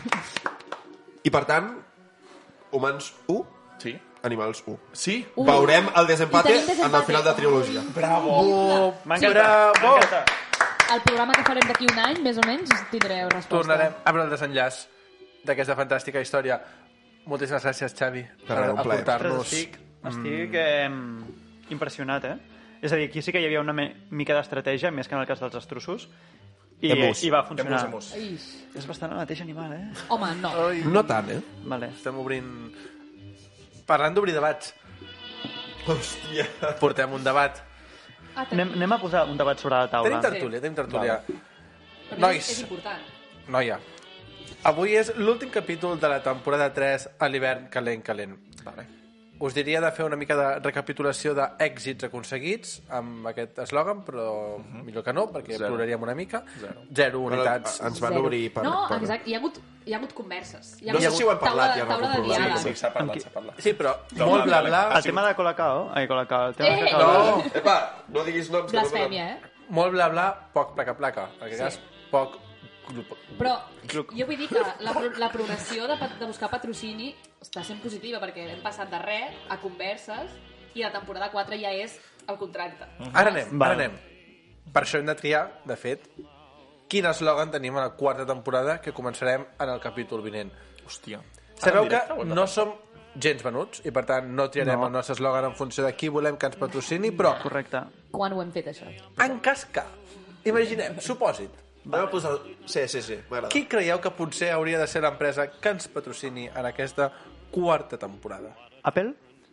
I, per tant, humans u, Sí? animals u. Sí? Uh. Veurem el desempate I tenim desempate. en el final de la trilogia. Bravo! M'encanta, m'encanta. El programa que farem d'aquí un any, més o menys, tindreu resposta. Tornarem a veure el desenllaç d'aquesta fantàstica història. Moltíssimes gràcies, Xavi, Per res, un plaer. aportar-nos. Estic, estic eh, impressionat, eh? És a dir, aquí sí que hi havia una me- mica d'estratègia, més que en el cas dels estruços, i, Emus. i va funcionar. Emus, emus. Ix. És bastant el mateix animal, eh? Home, no. No tant, eh? Vale. Estem obrint... Parlant d'obrir debats, Hòstia. portem un debat. Ah, tenim... Anem, anem a posar un debat sobre la taula. Tenim tertúlia, tenim tertúlia. Però Nois. És, és important. Noia, avui és l'últim capítol de la temporada tres a l'hivern calent, calent. Vale. Us diria de fer una mica de recapitulació d'èxits aconseguits amb aquest eslògan, però millor que no, perquè Zero. ploraríem una mica. Zero. Zero Bueno, unitats. ens van Zero. obrir per... No, per... exacte, hi ha hagut, hi ha hagut converses. Hi ha No sé hagut si ho hem parlat, taula, ja no taula de recordo. diàleg. Sí, s'ha parlat, s'ha parlat. Sí, però No, molt bla vale, bla, El tema de Colacao... Ai, Colacao. El tema Eh! de Colacao. No! Epa, no diguis noms. que no Blasfèmia, eh? molt bla bla, poc placa placa. En aquest cas, poc... Però jo vull dir que la, pro- la progressió de, pat- de buscar patrocini està sent positiva, perquè hem passat de res a converses i la temporada quatre ja és el contracte. Ara anem, Val. ara anem. Per això hem de triar, de fet, quin eslògan tenim a la quarta temporada que començarem en el capítol vinent. Hòstia. Sabeu En que directe o en no som gens venuts i per tant no triarem No. el nostre eslògan en funció de qui volem que ens patrocini, però Correcte. Quan ho hem fet, això? en cas que, imaginem, supòsit, Anem a posar... Sí, sí, sí, m'agrada. qui creieu que potser hauria de ser l'empresa que ens patrocini en aquesta quarta temporada? Apple?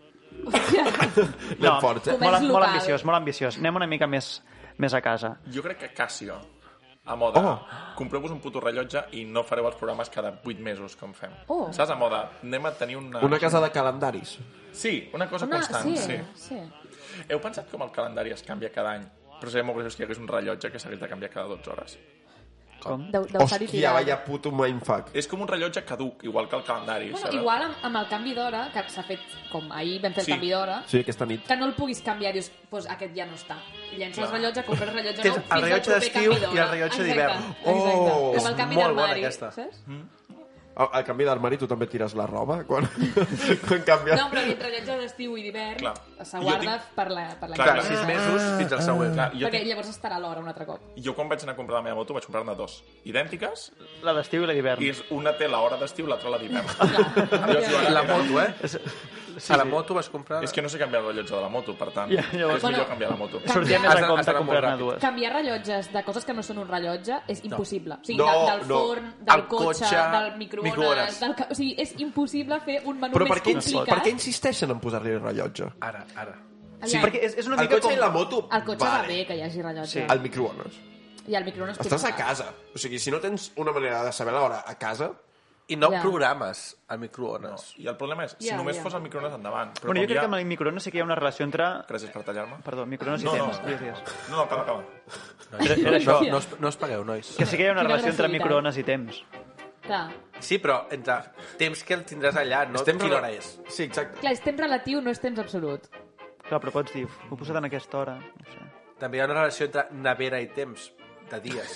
Anem forts, eh? Comerç Molt, molt local. ambiciós, molt ambiciós. Anem una mica més, més a casa. Jo crec que Casio, a moda, Oh. compreu-vos un puto rellotge i no fareu els programes cada vuit mesos, com fem. Oh. Saps? A moda, anem a tenir una... Una casa de calendaris. Sí, una cosa Una... constant, Sí, sí. sí. Heu pensat com el calendari es canvia cada any? Però seria molt graciós que hi hagués un rellotge que s'hagués de canviar cada dotze hores. Com? Deu, deu estar-hi Hòstia, tirat. vaya puto mindfuck. És com un rellotge caduc, igual que el calendari, Bueno, sabeu? igual amb, amb el canvi d'hora, que s'ha fet com ahir vam fer el Sí. canvi d'hora, Sí, aquesta nit. que no el puguis canviar, dius, doncs aquest ja no està. I llences el rellotge, compres el rellotge Tens nou, el fins al rellotge proper d'estiu canvi i el d'hora. rellotge Exacte, d'hivern. exacte. Oh, Com el canvi molt bona d'armari, aquesta. saps? Al, al canvi d'armari tu també tires la roba quan, quan canvies... No, però aquest rellotge d'estiu i d'hivern Clar. se Jo guarda tinc- per la, per la Clar, Clar, clar. sis mesos fins al següent. Clar, jo, Perquè tinc... llavors estarà a l'hora un altre cop. jo quan vaig anar a comprar la meva moto vaig comprar-ne dos, idèntiques, La d'estiu i la d'hivern. i és una té l'hora d'estiu, l'altra la d'hivern. La moto, eh? Sí, A la sí. moto vas comprar... És que no sé canviar el rellotge de la moto, per tant, Ja, llavors- és millor Bueno, canviar la moto. Sortia més Has a de- has compte d'anar molt comprar-ne ràpid. dues. Canviar rellotges de coses que no són un rellotge és impossible. O sigui, No, de, del no. forn, del El cotxe, cotxe, del microones... microones. Del, ca- o sigui, és impossible fer un menú Però per més què, complicat. per què insisteixen en posar-li el rellotge? Ara, ara. Sí, Allà. perquè és, és una El mica cotxe com... i la moto, El cotxe vale. va bé que hi hagi rellotge. Sí. El microones. I el microones... Estàs a potser- casa. O sigui, si no tens una manera de saber l'hora a casa... I no Ja. programes el No. microones. I el problema és, si Ja, només ja. fos el microones endavant. Però Bueno, com jo crec ja... que amb el microones sí que hi ha una relació entre... Gràcies per tallar-me. Perdó, microones i No, no. temps. Digues, digues. No, no, acaba, acaba. Era, era això. No, no, us, no us pagueu, nois. Que sí que hi ha una Quina relació entre agressivitat. microones i temps. Clar. Sí, però entre temps que el tindràs allà, no Estem quina rela- hora és. Sí, exacte. Clar, és temps relatiu, no és temps absolut. Clar, però pots dir, ho he posat en aquesta hora. No sé. També hi ha una relació entre nevera i temps, de dies.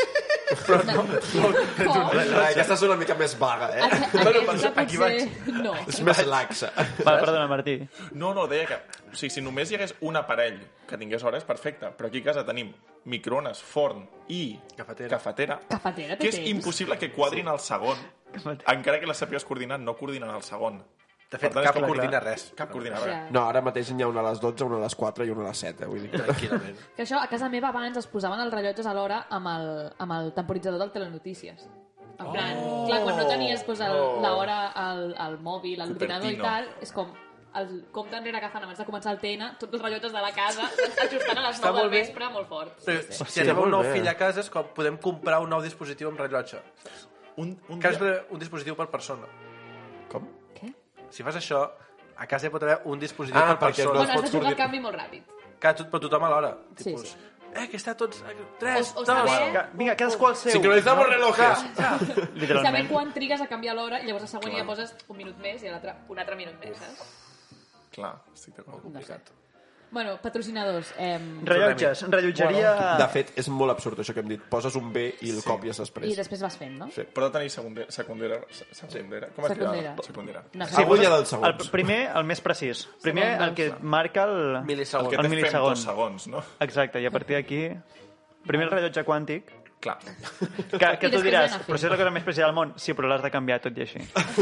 Com? Aquesta és una mica més vaga, eh? Aquesta aquí potser... No. És més laxa. Va, perdona, Martí. No, no, deia que... O sigui, si només hi hagués un aparell que tingués hores, perfecte. Però aquí a casa tenim microones, forn i Cafetera. cafetera, Cafetera té que és temps. impossible que quadrin el segon. Cafetera. Encara que les sàpigues coordinar, no coordinen el segon. De fet, Per tant, és cap com coordina que- res. Cap coordina res. Ja. No, ara mateix n'hi ha una a les dotze, una a les quatre i una a les set, eh? Vull dir que... Tranquil·lament. Que això, a casa meva abans es posaven els rellotges a l'hora amb, el, amb el temporitzador del Telenotícies. En plan, clar, quan no tenies pues, el- l'hora al, al mòbil, a l'ordinador i Cupertino. tal, és com el compte enrere que fan abans de començar el T N, tots els rellotges de la casa ajustant a les Està nou del molt bé. vespre molt fort. Però, Sí, sí. si Hòstia, tenim un molt nou bé. fill a casa és com podem comprar un nou dispositiu amb rellotge. Un, un Que és dia... un dispositiu per persona. Com? Què? Si fas això, a casa hi pot haver un dispositiu Ah, per perquè persona. no Bueno, has pots de jugar el coordinar. canvi molt ràpid. Que tot, però tothom alhora. Sí, Tipus, sí. eh, que està tots... Tres, O- o dos... saber- Que- Vinga, cadascú al seu. Sincronizamos relojes. I saber Literalment. quan trigues a canviar l'hora, i llavors a següent ja poses un minut més i a l'altre un altre minut més, saps? Clar, estic d'acord. No sé. Bueno, patrocinadors. Eh, Rellotges, rellotgeria... De fet, és molt absurd això que hem dit. Poses un B i el Sí. copies després. I després vas fent, no? Sí. Però ha de tenir secundera. secundera, secundera. Com es diu? Secundera. Secundera. No sé. Agulla dels El segons. primer, el més precís. Primer, Segon, el que marca el... Milisegons. El que El té fem milisegon. dos segons, no? Exacte, i a partir d'aquí... Primer el rellotge quàntic, Clar. que, que I tu després diràs, anar fent. però si és la cosa més precisa del món, sí, però l'has de canviar tot i així.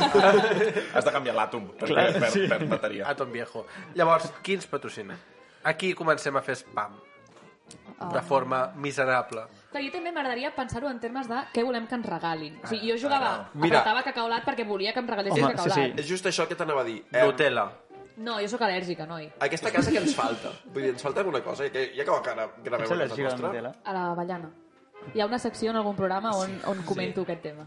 Has de canviar l'àtom, perquè Clar, perd, sí. perd bateria. Atom Viejo. Llavors, qui ens patrocina? Aquí comencem a fer spam. De forma miserable. Clar, jo també m'agradaria pensar-ho en termes de què volem que ens regalin. O sigui, jo jugava, Mira. apretava cacaolat perquè volia que em regalessin Home, sí, cacaolat. sí. És just això que t'anava a dir. Eh, Nutella. No, jo sóc al·lèrgica, noi. aquesta casa que ens falta? Vull dir, ens falta alguna cosa? Que ja que ara gravem Ets a casa al·lèrgica a la nostra. Nutella? A la Avellana. Hi ha una secció en algun programa on, on comento aquest tema.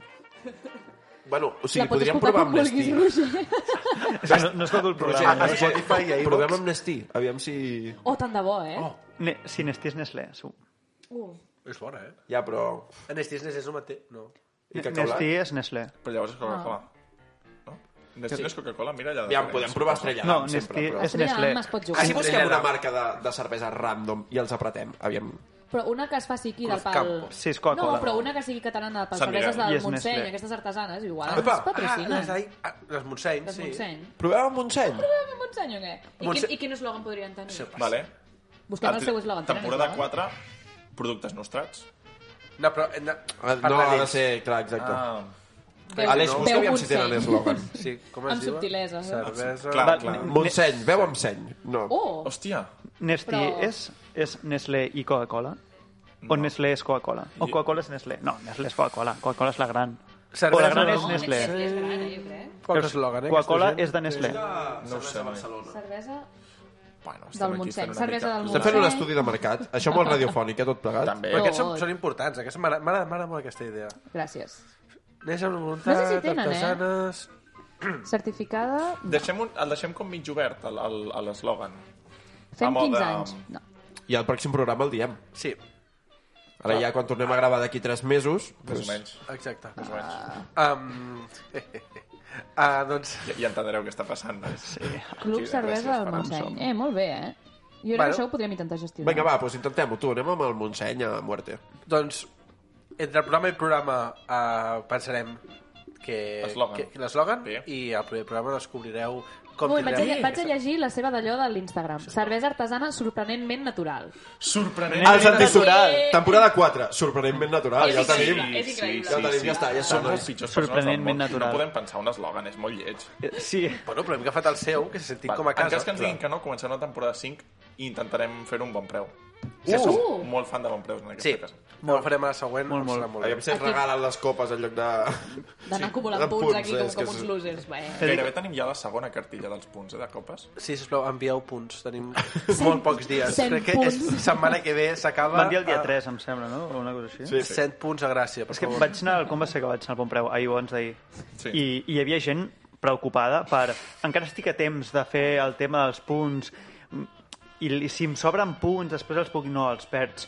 Bueno, o sigui, La pots podríem escoltar provar quan vulguis, Amnesty. Roger. És que no, no escolto el programa. A Spotify i a Provem iVox. Amnesty. Aviam si... Oh, tant de bo, eh? Oh, Ne, si Nestí és Nestlé. Su. Uh. és bona, eh? Ja, però... En Estisnes és el mateix. No. I cacaolat? Nestí és Nestlé. Però llavors és Coca-Cola. No? Nestlé és Coca-Cola, mira allà. Aviam, podem provar Estrella No, d'Am sempre, Nestí però... és Nestlé. Estrella es pot Ah, jugar. si busquem Estrella una d'Am. marca de, de cervesa random i els apretem, aviam... Però una que es faci aquí del pal... Cruzcampo. Sí, és No, Coca-Cola. però una que sigui catalana pel Sant Miguel. cerveses I del és Montseny, Nestlé. aquestes artesanes, igual Epa, ens ah, patrocinen. les, d'ahir- ah, les Montseny, Les sí. Montseny. Provem amb Montseny? Provem Montseny o què? I Montseny- quin, i quin eslògan podrien tenir? Sí. Vale. Busquem el seu eslògan. Tenen Temporada eslògan? quatre, productes nostrats. No, però hem de Ah, parlar no, ha de d'ells. ser... Clar, exacte. Ah, Veu- Aleix, veu busca aviam si Montseny. tenen eslògan. Sí, com es Amb diu? subtilesa, eh? Cervesa... clar, Va, clar. Montseny, veu amb seny. No. Oh! Hòstia, Nestí Però- és, és Nestlé i Coca-Cola? O Nestlé és Coca-Cola? O Coca-Cola és Nestlé? No, Nestlé és Coca-Cola. Coca-Cola és la gran. Cervesa O la gran no. és Nestlé. Nestlé és gran, eh, jo crec. Poc eslògan, eh? Coca-Cola aquesta gent. és de Nestlé. no ho sé. noi. Cervesa Bueno, del estem aquí Montseny. fent una Cervesa mica... del Estem fent un Montseny. estudi de mercat. Això molt radiofònic, eh, tot plegat. També. Però aquests són, Tot. són importants. Aquesta m'agrada m'agrada- m'agrada molt aquesta idea. Gràcies. Neix amb voluntat, No sé si tenen, eh? artesanes... Certificada... Deixem un, el deixem com mig obert, el- el- a l'eslògan. Fem A moda- quinze anys. No. I al pròxim programa el diem. Sí, Ara ja, quan tornem a gravar d'aquí tres mesos... Més o Doncs... menys. exacte. Més o menys. Um, ah, doncs... Ja, ja entendreu què està passant. No? Sí. Club Aquí, Cervesa gràcies del per Montseny. som. Eh, molt bé, eh? Jo crec Bueno. que això ho podríem intentar gestionar. Vinga, va, doncs intentem-ho, tu. Anem amb el Montseny a muerte. Doncs, entre el programa i el programa uh, pensarem que, Eslògan. que l'eslògan Bé. i al primer programa descobrireu com Ui, vaig, a, tindrem... vaig a llegir la seva d'allò de l'Instagram. Cervesa artesana sorprenentment natural. Sorprenent. Els antisocials. Eh. Temporada quatre. Sorprenentment natural. És Ja el tenim. increïble, és increïble. Ja el tenim, ja està, ja està. Som nois. els pitjors persones del Sorprenentment món. natural. No podem pensar un eslògan, és molt lleig. Eh, Sí, Bueno, però hem agafat el seu, que se sentim Va, com a en casa. cas que ens diguin que no, comencem la temporada cinc i intentarem fer un bon preu. Sí, Uh! som- Som molt fan de bon preus en aquesta Sí, casa. molt, farem a la següent. Molt, em molt. sembla molt Aviam bé. si ens regalen les copes en lloc de... D'anar acumulant de punts, aquí com, és que com uns és- losers. Bé. Gairebé tenim ja la segona cartilla dels punts, eh, de copes. Sí, sisplau, envieu punts. Tenim molt pocs dies. cent Crec que és punts. setmana que ve s'acaba... van dir el dia a tres, em sembla, no? O una cosa així. Sí, sí. cent punts a Gràcia, per És que favor. vaig anar, com va ser que vaig anar al bon preu? Ahir o abans d'ahir. Sí. I, I hi havia gent preocupada per... Encara estic a temps de fer el tema dels punts i, i si em sobren punts després els puc... No, els perds.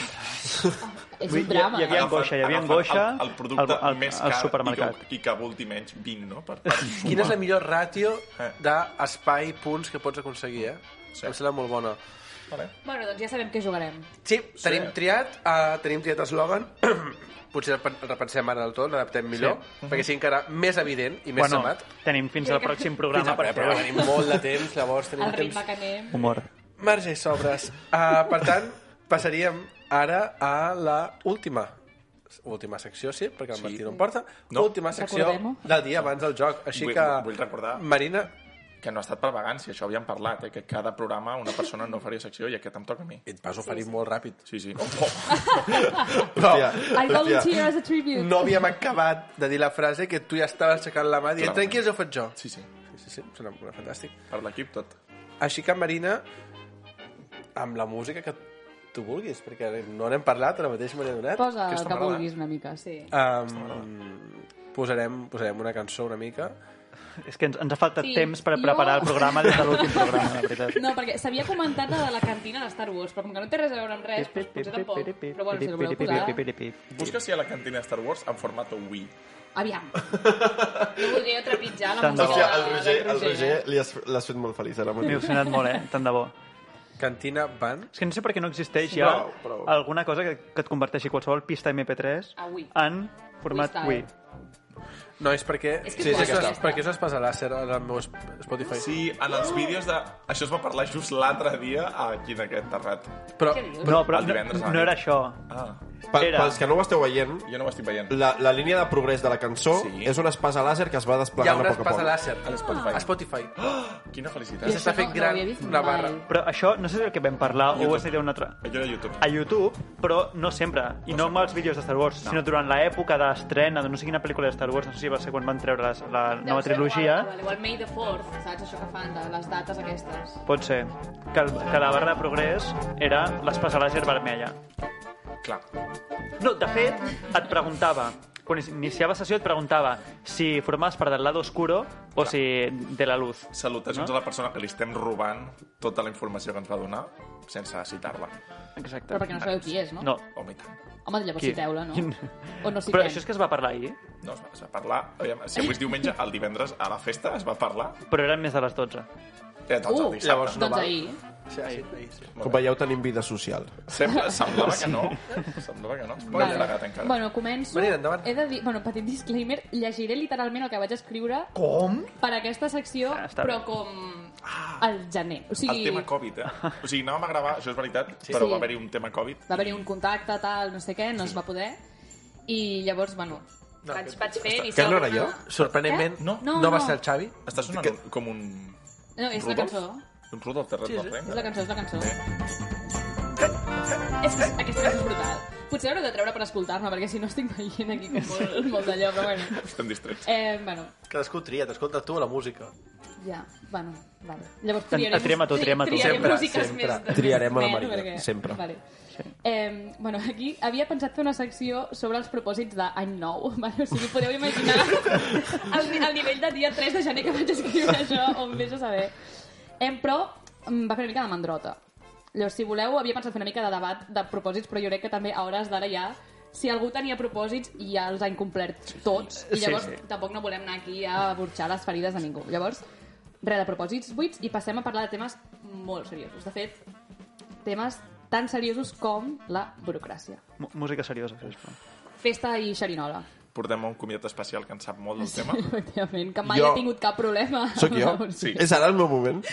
És Vull- un drama. hi havia eh? angoixa, hi havia Agafant angoixa el, el producte al- al- més al car supermercat. i que, i que volti menys vint, no? Per, per Quina és la millor ràtio Eh. d'espai punts que pots aconseguir, eh? Sí. Em sembla molt bona. Vale. Bueno, doncs ja sabem què jugarem. Sí, tenim triat, uh, tenim triat eslògan. Potser el pen- el repensem ara del tot, l'adaptem millor, Sí. perquè sigui encara més evident i més Bueno, semat. tenim fins al pròxim programa per Però fer tenim molt de temps, llavors tenim El ritme temps. que anem... humor. Marge i sobres. Uh, per tant, passaríem ara a la última última secció, sí, perquè el Sí. Martí no em porta. No. Última secció Recordem-ho. del dia abans del joc. Així Vull- que, vull recordar- Marina, Que no ha estat per vagància, això havíem parlat, eh? Que cada programa una persona no faria secció i aquest em toca a mi. et vas oferir molt ràpid. Sí, sí. Oh, Però Hòstia, I hòstia. volunteer as a tribute. no havíem acabat de dir la frase que tu ja estaves aixecant la mà dient, Clar. tranquils, ho faig jo. sí, sí. sí, sí, sona fantàstic. Per l'equip tot. Així que, Marina, amb la música que tu vulguis, perquè no n'hem parlat ara mateix, Maria Donet. Posa el Aquesta que m'agrada. vulguis una mica, sí. Um, posarem, posarem una cançó una mica. És que ens, ens ha faltat Sí, temps per jo- preparar el programa des de l'últim programa, la veritat. No, perquè s'havia comentat la de la cantina de Star Wars, però com que no té res a veure amb res, doncs potser tampoc. Però bueno, si el voleu posar... Busca si hi ha la cantina de Star Wars en format Wii. Aviam. No voldria trepitjar la Tant de bo. música Hòstia, el de, Roger, del el Roger eh? li has, l'has fet molt feliç ara M'he mateix. emocionat molt, eh? Tant de bo. Cantina Band. És que no sé per què no existeix ja Prou, prou. alguna cosa que, que et converteixi qualsevol pista eme pe tres A Wii. en format Wii Wii. No, és perquè... És que sí, és és aquesta. aquesta. Perquè és espasa làser al meu Sp- Spotify. Sí, en els vídeos de... Això es va parlar just l'altre dia aquí en aquest terrat. Però, Què dius? No, però El no, divendres a la no nit. era això. Ah, Per, Era- pels que no ho esteu veient, jo no ho estic veient. la, la línia de progrés de la cançó Sí. és una espasa làser que es va hi ha desplegant una a poc a espasa poc. làser A l'Spotify. a Spotify. Quina felicitat. I S'està això fent no- no gran ho havia vist una mai. barra. Però això, no sé si és el que vam parlar o ho YouTube. has dit a un altre... Allò de YouTube. A YouTube, però no sempre. I no amb els vídeos de Star Wars, sinó durant l'època d'estrena de no sé quina pel·lícula de Star Wars, no sé si va ser quan van treure les, la Deu nova ser trilogia. Igual, igual May the fourth, saps això que fan de les dates aquestes? Pot ser. Que, el, que la barra de progrés era l'espasa làser vermella. Clar. No, de fet, et preguntava, quan iniciava sessió et preguntava si formaves part del lado oscuro o si de la luz. Salutacions No? a la persona que li estem robant tota la informació que ens va donar sense citar-la. Exacte. Però perquè no sabeu qui és, no? No. Home, i tant. Home, llavors Qui? citeu-la, no? Quin- O no Però citem? això és que es va parlar ahir, No, es va, es va parlar... Aviam, si avui és diumenge, el divendres a la festa es va parlar. però eren més de les dotze. Eh, doncs Uh, el dissabte. llavors no Doncs val. ahir. Sí, sí, sí, sí. Com veieu, tenim vida social. Sembla, semblava que no. Semblava que no. Ens podem plegat encara. Bueno, començo. Marina, endavant. He de dir, bueno, petit disclaimer, llegiré literalment el que vaig escriure Com? per aquesta secció, Ah, està però bé. com al gener. O sigui, El tema Covid, eh? O sigui, anàvem a gravar, això és veritat, Sí. però Sí. va haver-hi un tema Covid. va haver-hi un contacte, tal, no sé què, no es va poder. I llavors, bueno, No, vaig, que- vaig fer... que no era jo? Sorprenentment, Què? no, No, no va no. ser el Xavi. Està sonant un, com un... No, és la Rudolf? cançó. Un Rudolf de Red Sí, sí, sí. sí. És la cançó, és la cançó. És que aquesta cançó és brutal. Potser haureu de treure per escoltar-me, perquè si no estic veient aquí com molt, molt d'allò, però bueno. Estem distrets. Eh, bueno, Cadascú tria, t'escolta tu la música. ja, bueno, vale. Llavors Et- triarem... et triem a tu, triem a tu. Triarem Sempre, músiques sempre. més... de- Triarem a la més, Marina, perquè- sempre. Vale. Eh, bueno, aquí havia pensat fer una secció sobre els propòsits d'any nou, vale? O sigui, podeu imaginar el, el nivell de dia tres de gener que vaig escriure això, on vés a saber. Eh, però em va fer una mica de mandrota. Llavors, si voleu, havia pensat fer una mica de debat de propòsits, però jo crec que també a hores d'ara ja, si algú tenia propòsits, ja els ha incomplert tots, i llavors Sí, sí. tampoc no volem anar aquí a burxar les ferides de ningú. Llavors, res de propòsits buits i passem a parlar de temes molt seriosos. De fet, temes tan seriosos com la burocràcia. M música seriosa, sisplau. Festa i xerinola. Portem un convidat especial que en sap molt del tema. Efectivament, que mai Jo- he tingut cap problema. Sóc jo? Sí. És ara el meu moment?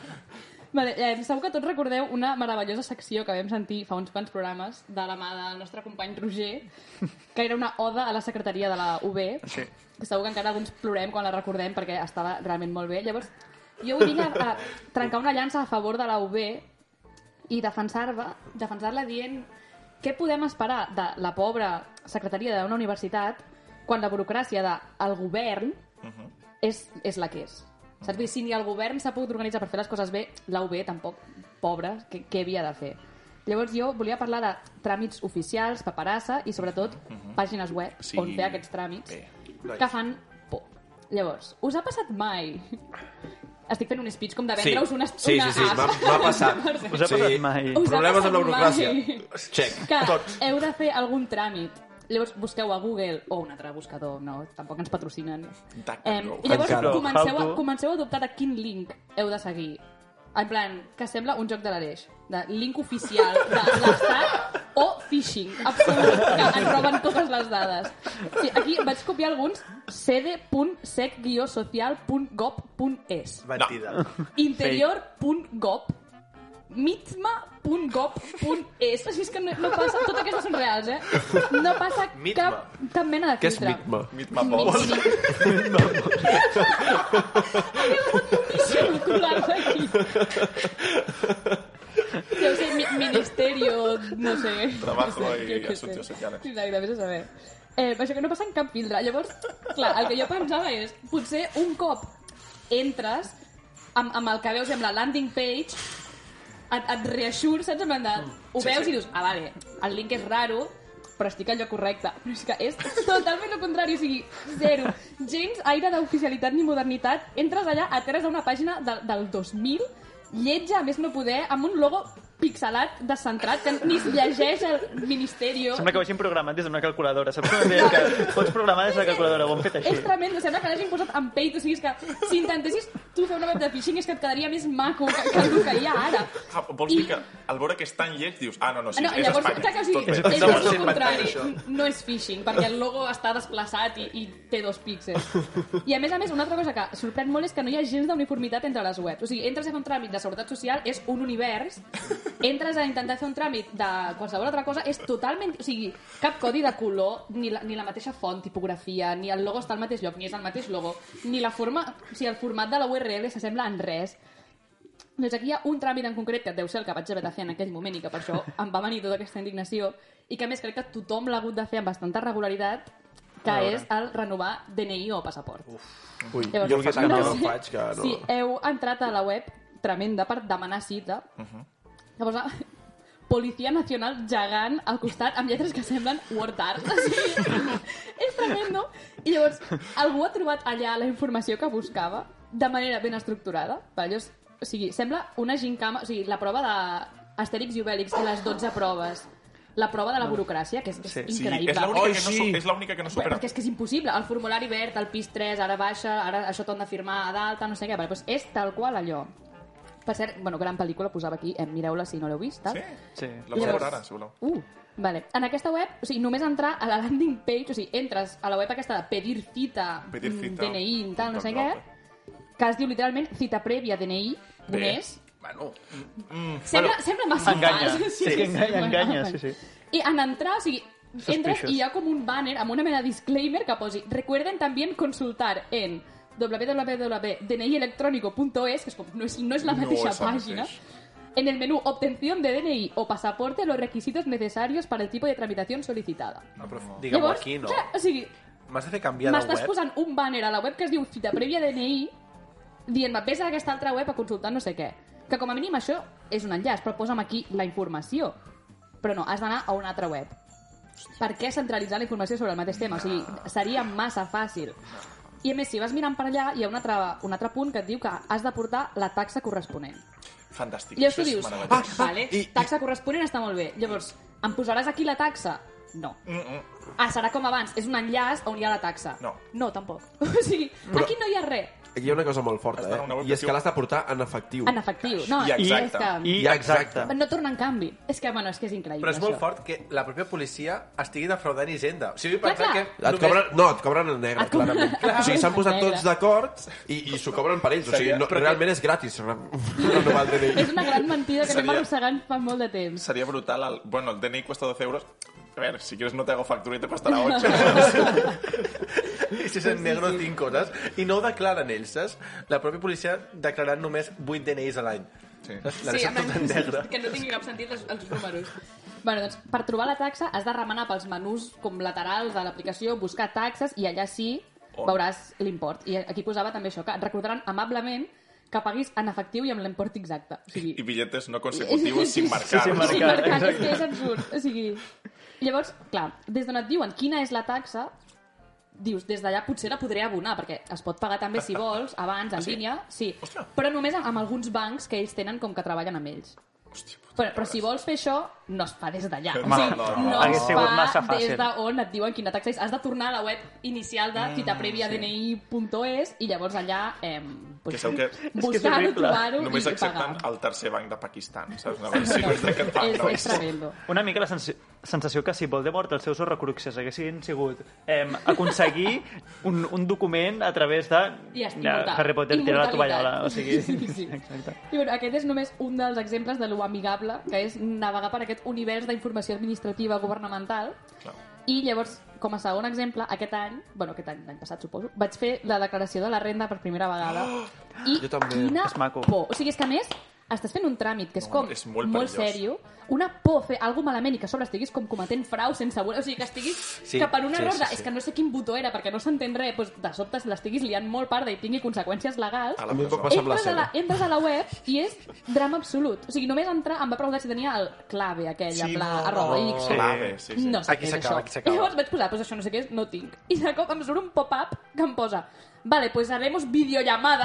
Vale, eh, segur que tots recordeu una meravellosa secció que vam sentir fa uns quants programes de la mà del nostre company Roger, que era una oda a la secretaria de la U B, Sí. que segur que encara alguns plorem quan la recordem perquè estava realment molt bé. Llavors, jo vull dir a, a trencar una llança a favor de la U B i defensar-la defensar-la dient què podem esperar de la pobra secretaria d'una universitat quan la burocràcia del govern és, és la que és. Saps? Vull dir, si ni el govern s'ha pogut organitzar per fer les coses bé, la U B tampoc, pobra, què, què havia de fer? Llavors jo volia parlar de tràmits oficials, paperassa i sobretot pàgines web Sí. on fer aquests tràmits Bé. que fan por. Llavors, us ha passat mai? Estic fent un speech com de vendre-us una, sí, una sí, sí, app. m'ha m'ha passat. Us ha passat mai? Us ha Problemes amb la passat burocràcia. mai? Check. Que Tots. heu de fer algun tràmit. Llavors busqueu a Google o un altre buscador, no, tampoc ens patrocinen. DuckDuckGo. I llavors Encara. comenceu a, How to- comenceu a dubtar de quin link heu de seguir. En plan, que sembla un joc de l'Aleix, de link oficial de l'Estat o phishing, absolut, que ens roben totes les dades. Sí, aquí vaig copiar alguns, cede punt sec guió social punt gov punt es, Mentida. interior punt gov, mitma punt gov punt es. Així és que no, no passa... Totes aquestes són reals, eh? No passa Mitma. cap, cap mena de Què és filtre. Mitma? Mitma Pols. Circulars aquí. Deu ser mi ministerio, no sé. Trabajo no sé, y jo què asuntos sé. sociales. Exacte, vés a saber. Eh, això que no passa en cap filtre. Llavors, clar, el que jo pensava és, potser un cop entres amb, amb el que veus amb la landing page, et, et reassures, saps? En plan de, ho Sí, veus sí. i dius, ah, vale, el link és raro, però estic al lloc correcte. Però és que és totalment el contrari, o sigui, zero. Gens aire d'oficialitat ni modernitat. Entres allà, aterres a una pàgina de, del dos mil, lletja, a més no poder, amb un logo pixelat, descentrat, que ni es llegeix el Ministerio. Sembla que ho hagin programat des d'una calculadora. Saps com deia que pots programar des de la calculadora? Ho han fet així. És tremendo, sembla que l'hagin posat en peit, o sigui, és que si intentessis tu fer una web de phishing és que et quedaria més maco que, que el que hi ha ara. Ah, vols dir que al veure que és tan lleig dius, ah, no, no, sí, no, és llavors, Espanya. clar que o sigui, Tot bé. és, No, és no, el no, contrari, això. no és phishing, perquè el logo està desplaçat i, i té dos píxels. I a més a més, una altra cosa que sorprèn molt és que no hi ha gens d'uniformitat entre les webs. O sigui, entres a fer un tràmit de seguretat social, és un univers, entres a intentar fer un tràmit de qualsevol altra cosa, és totalment... O sigui, cap codi de color, ni la, ni la mateixa font, tipografia, ni el logo està al mateix lloc, ni és el mateix logo, ni la forma... O sigui, el format de la U R L s'assembla en res. Doncs aquí hi ha un tràmit en concret que deu ser el que vaig haver de fer en aquell moment i que per això em va venir tota aquesta indignació i que a més crec que tothom l'ha hagut de fer amb bastanta regularitat, que és el renovar D N I o passaport. Ui, Llavors, jo fa tant que no sé ho faig que no... Si heu entrat a la web tremenda per demanar cita, llavors Policia Nacional gegant al costat amb lletres que semblen word art. O sigui, és tremendo. I llavors, algú ha trobat allà la informació que buscava de manera ben estructurada. Per allò, o sigui, sembla una gincama... O sigui, la prova d'Astèrix i Obèlix i les dotze proves, la prova de la burocràcia, que és, és Sí. Sí, increïble. és l'única Oi, que, no, sí. su- és l'única que no supera. Perquè és que és impossible. El formulari verd, el pis tres, ara baixa, ara això t'ho han de firmar a dalt, no sé què. Vale, doncs és tal qual allò. Per cert, bueno, gran pel·lícula, posava aquí, eh, mireu-la si no l'heu vist, tal. Sí? Sí. La podeu veure ara, si voleu. Uh, vale. En aquesta web, o sigui, només entrar a la landing page, o sigui, entres a la web aquesta de pedir cita, Pedir mm, cita, D N I, tal, no sé punto què, com. que es diu literalment cita prèvia D N I, Bé. només. Bueno, Sembla, sembla massa Enganya. fals. Sí, que enganya, enganya, sí, sí. I en entrar, o sigui, entres Suspicious. i hi ha com un banner amb una mena de disclaimer que posi recuerden también consultar en w w w punto d n i electrónico punto es, que és com, no, és, no és la No mateixa és el pàgina. mateix. En el menú Obtención de D N I o pasaporte los requisitos necesarios para el tipo de tramitación solicitada. no, però digue-m'ho Llavors, aquí, no? clar, o sigui, M'has de fer canviar de m'estàs web? posant un banner a la web que es diu cita prèvia D N I dient-me, vés a aquesta altra web a consultar no sé què. Que com a mínim això és un enllaç, però posa'm aquí la informació. Però no, has d'anar a una altra web. Per què centralitzar la informació sobre el mateix tema? O sigui, seria massa fàcil. I a més, si vas mirant per allà, hi ha un altre, un altre punt que et diu que has de portar la taxa corresponent. Fantàstic. I llavors Això tu és dius, meravellós. ah, vale, i- taxa corresponent està molt bé. Llavors, em posaràs aquí la taxa? No. Mm -mm. Ah, serà com abans, és un enllaç on hi ha la taxa. No. No, tampoc. O sigui, Però- aquí no hi ha res. Aquí hi ha una cosa molt forta, Està en una eh? web I és que que diu- l'has de portar en efectiu. En efectiu. No, I exacte. és que... I Ja, exacte. exacte. No torna en canvi. És que, bueno, és que és increïble, Però és molt això. fort que la pròpia policia estigui defraudant Hisenda. O sigui, Clar, pensar clar. que... Et cobren, no, et cobren en negre, Et cobren- clarament. clar. O sigui, s'han posat En negre. tots d'acord i, i s'ho cobren per ells. O sigui, Seria- no, però realment és gratis re- renovar el D N I. És una gran mentida que anem Seria- arrossegant fa molt de temps. Sería brutal. El, bueno, el D N I cuesta doce euros. A ver, si quieres no te hago factura y te costará ocho. I si és en negro cinco, saps? I no ho declaren ells, saps? La pròpia policia declarant només vuit D N Is a l'any. Sí. La deixen tot en negre. que no tingui cap sentit els, els números. Bueno, doncs, per trobar la taxa has de remenar pels menús com laterals de l'aplicació, buscar taxes i allà sí On? veuràs l'import. I aquí posava també això, que et recordaran amablement que paguis en efectiu i amb l'import exacte. O sigui, Y billetes no consecutivos sin marcar. sin marcar. Sí, marcat, és exacte. que és absurd. O sigui, llavors, clar, des d'on et diuen quina és la taxa, dius, des d'allà potser la podré abonar, perquè es pot pagar també, si vols, abans, en sí? línia, sí. Hòstia. Però només amb, amb alguns bancs que ells tenen com que treballen amb ells. Hòstia, Però, però si vols fer això, no es fa des d'allà. Home, O sigui, no, no, no. es Hagués sigut fa massa fàcil. des d'on et diuen quina taxa és. Has de tornar a la web inicial de cita prèvia D N I punto es i llavors allà eh, Que sabeu que buscar-ho, horrible. trobar-ho només i accepten pagar. el tercer banc de Pakistan, saps? Una cosa així, no és d'aquest banc, És, no és tremendo. Una mica la sens sensació que si Voldemort els seus horrocruxes haguessin sigut eh, aconseguir un, un document a través de, I és de immortal. Harry Potter tirar la Immortalitat. tovallola. O sigui, Sí, sí. exacte. I bueno, aquest és només un dels exemples de lo amigable que és navegar per aquest univers d'informació administrativa governamental. Clar. I llavors, com a segon exemple, aquest any, bueno, aquest any, l'any passat suposo, vaig fer la declaració de la renda per primera vegada. I Jo també. quina És maco. por. O sigui, és que a més, estàs fent un tràmit que és No, com és molt molt perillós. sèrio, una por fer alguna malament i que a sobre estiguis com cometent frau sense voler, o sigui, que estiguis Sí, que per un sí, error sí, de, sí. és que no sé quin botó era perquè no s'entén res, doncs de sobte l'estiguis liant molt parda i tingui conseqüències legals, A A la mi em va presó. passar amb la entres a, la, cena. entres a la web i és drama absolut. O sigui, només entrar em va preguntar si tenia el clave aquell, Sí, en pla, no, arroba no. X. Clave, sí, sí. No sé Aquí què és s'acaba, això. aquí s'acaba. I llavors vaig posar, pues això no sé què és, no tinc. I de cop em surt un pop-up que em posa vale, pues haremos videollamada.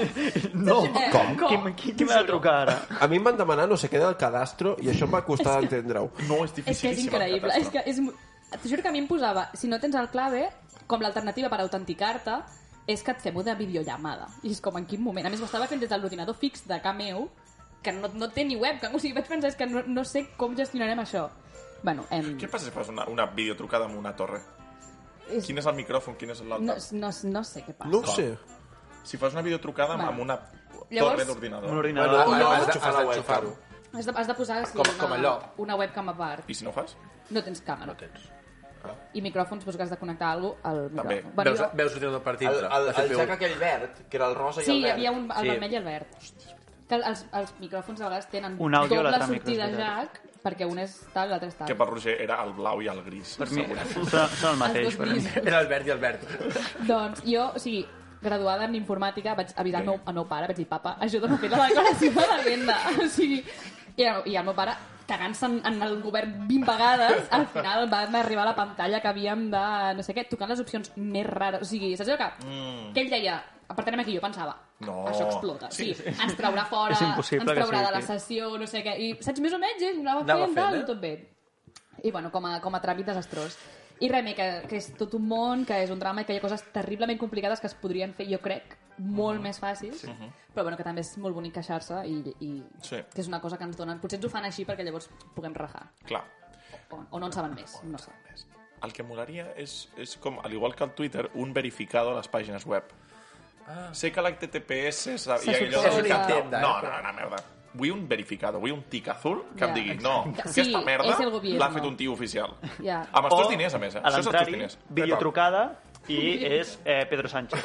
No, Eh, com? Qui, qui, qui m'ha de trucar ara? A mi em van demanar no sé què del cadastro i això em va costar d'entendre-ho. No, és És que és dificilíssim. increïble. És que és... T'ho juro que a mi em posava, si no tens el clave, com l'alternativa per autenticar-te, és que et fem una videollamada. I és com, en quin moment? A més, ho estava fent des del l'ordinador fix de ca meu, que no, no té ni webcam. O sigui, vaig pensar, és que no, no sé com gestionarem això. Bueno, em... Què passa si fas una, una videotrucada amb una torre? és... Quin és el micròfon, quin és l'altre? no, no, no sé què passa. No ho sé. Si fas una videotrucada amb, Bueno. amb una Llavors- torre d'ordinador. Un ordinador. Bueno, Has has de- d'enxufar has la d'enxufar-ho. webcam. Has de, has de posar sí, Com- una, com allò. una webcam a part. I si no fas? No tens càmera. No tens. I micròfons, suposo que has de connectar alguna cosa al També. micròfon. Bueno, Veus, jo- veus l'ordinador per El, dintre. el, la el C P U. jack aquell verd, que era el rosa Sí, i hi el verd. havia un, el Sí. vermell i el verd. Que els, els micròfons a vegades tenen Un àudio, doble l'altre micro, sortida és veritat. jack, perquè un és tal i l'altre és tal. Que per Roger era el blau i el gris. Per mi segurament. són, són el mateix. Els dos Per mi. grisos. Era el verd i el verd. Doncs jo, o sigui, graduada en informàtica, vaig avisar el meu, el meu pare, vaig dir, papa, ajuda'm a fer la declaració de la renda. O sigui, i, el- i el meu pare, cagant-se en, en el govern vint vegades, al final va arribar a la pantalla que havíem de, no sé què, tocant les opcions més rares. O sigui, saps allò que, Mm. que ell deia, apartarem aquí, jo pensava, No. això explota. Sí, Sí, ens traurà fora, És impossible ens que traurà sigui de la aquí. sessió, no sé què. I saps, més o menys, ell anava, Anava fent, fent, tal, eh? i tot bé. I bueno, com a, com a tràmit desastrós. I res, que, que és tot un món, que és un drama i que hi ha coses terriblement complicades que es podrien fer, jo crec, molt més fàcils, sí. Però bueno, que també és molt bonic queixar-se i, i Sí. que és una cosa que ens donen. Potser ens ho fan així perquè llavors puguem rajar. Clar. O, o no en saben més, no sé. El que molaria és, és com, al igual que el Twitter, un verificador a les pàgines web. Ah. Sé que l'H T T P S és, Se i allò suposa. de- És un intent, eh? No, no, no, merda. Vull un verificador, vull un tic azul que Ja, em digui, exacte. no, Sí, aquesta merda és el gobierno. l'ha fet un tio oficial. Ja. Amb els teus O, diners, a més, eh? a Això és els teus l'entrari, diners. videotrucada i és eh, Pedro Sánchez.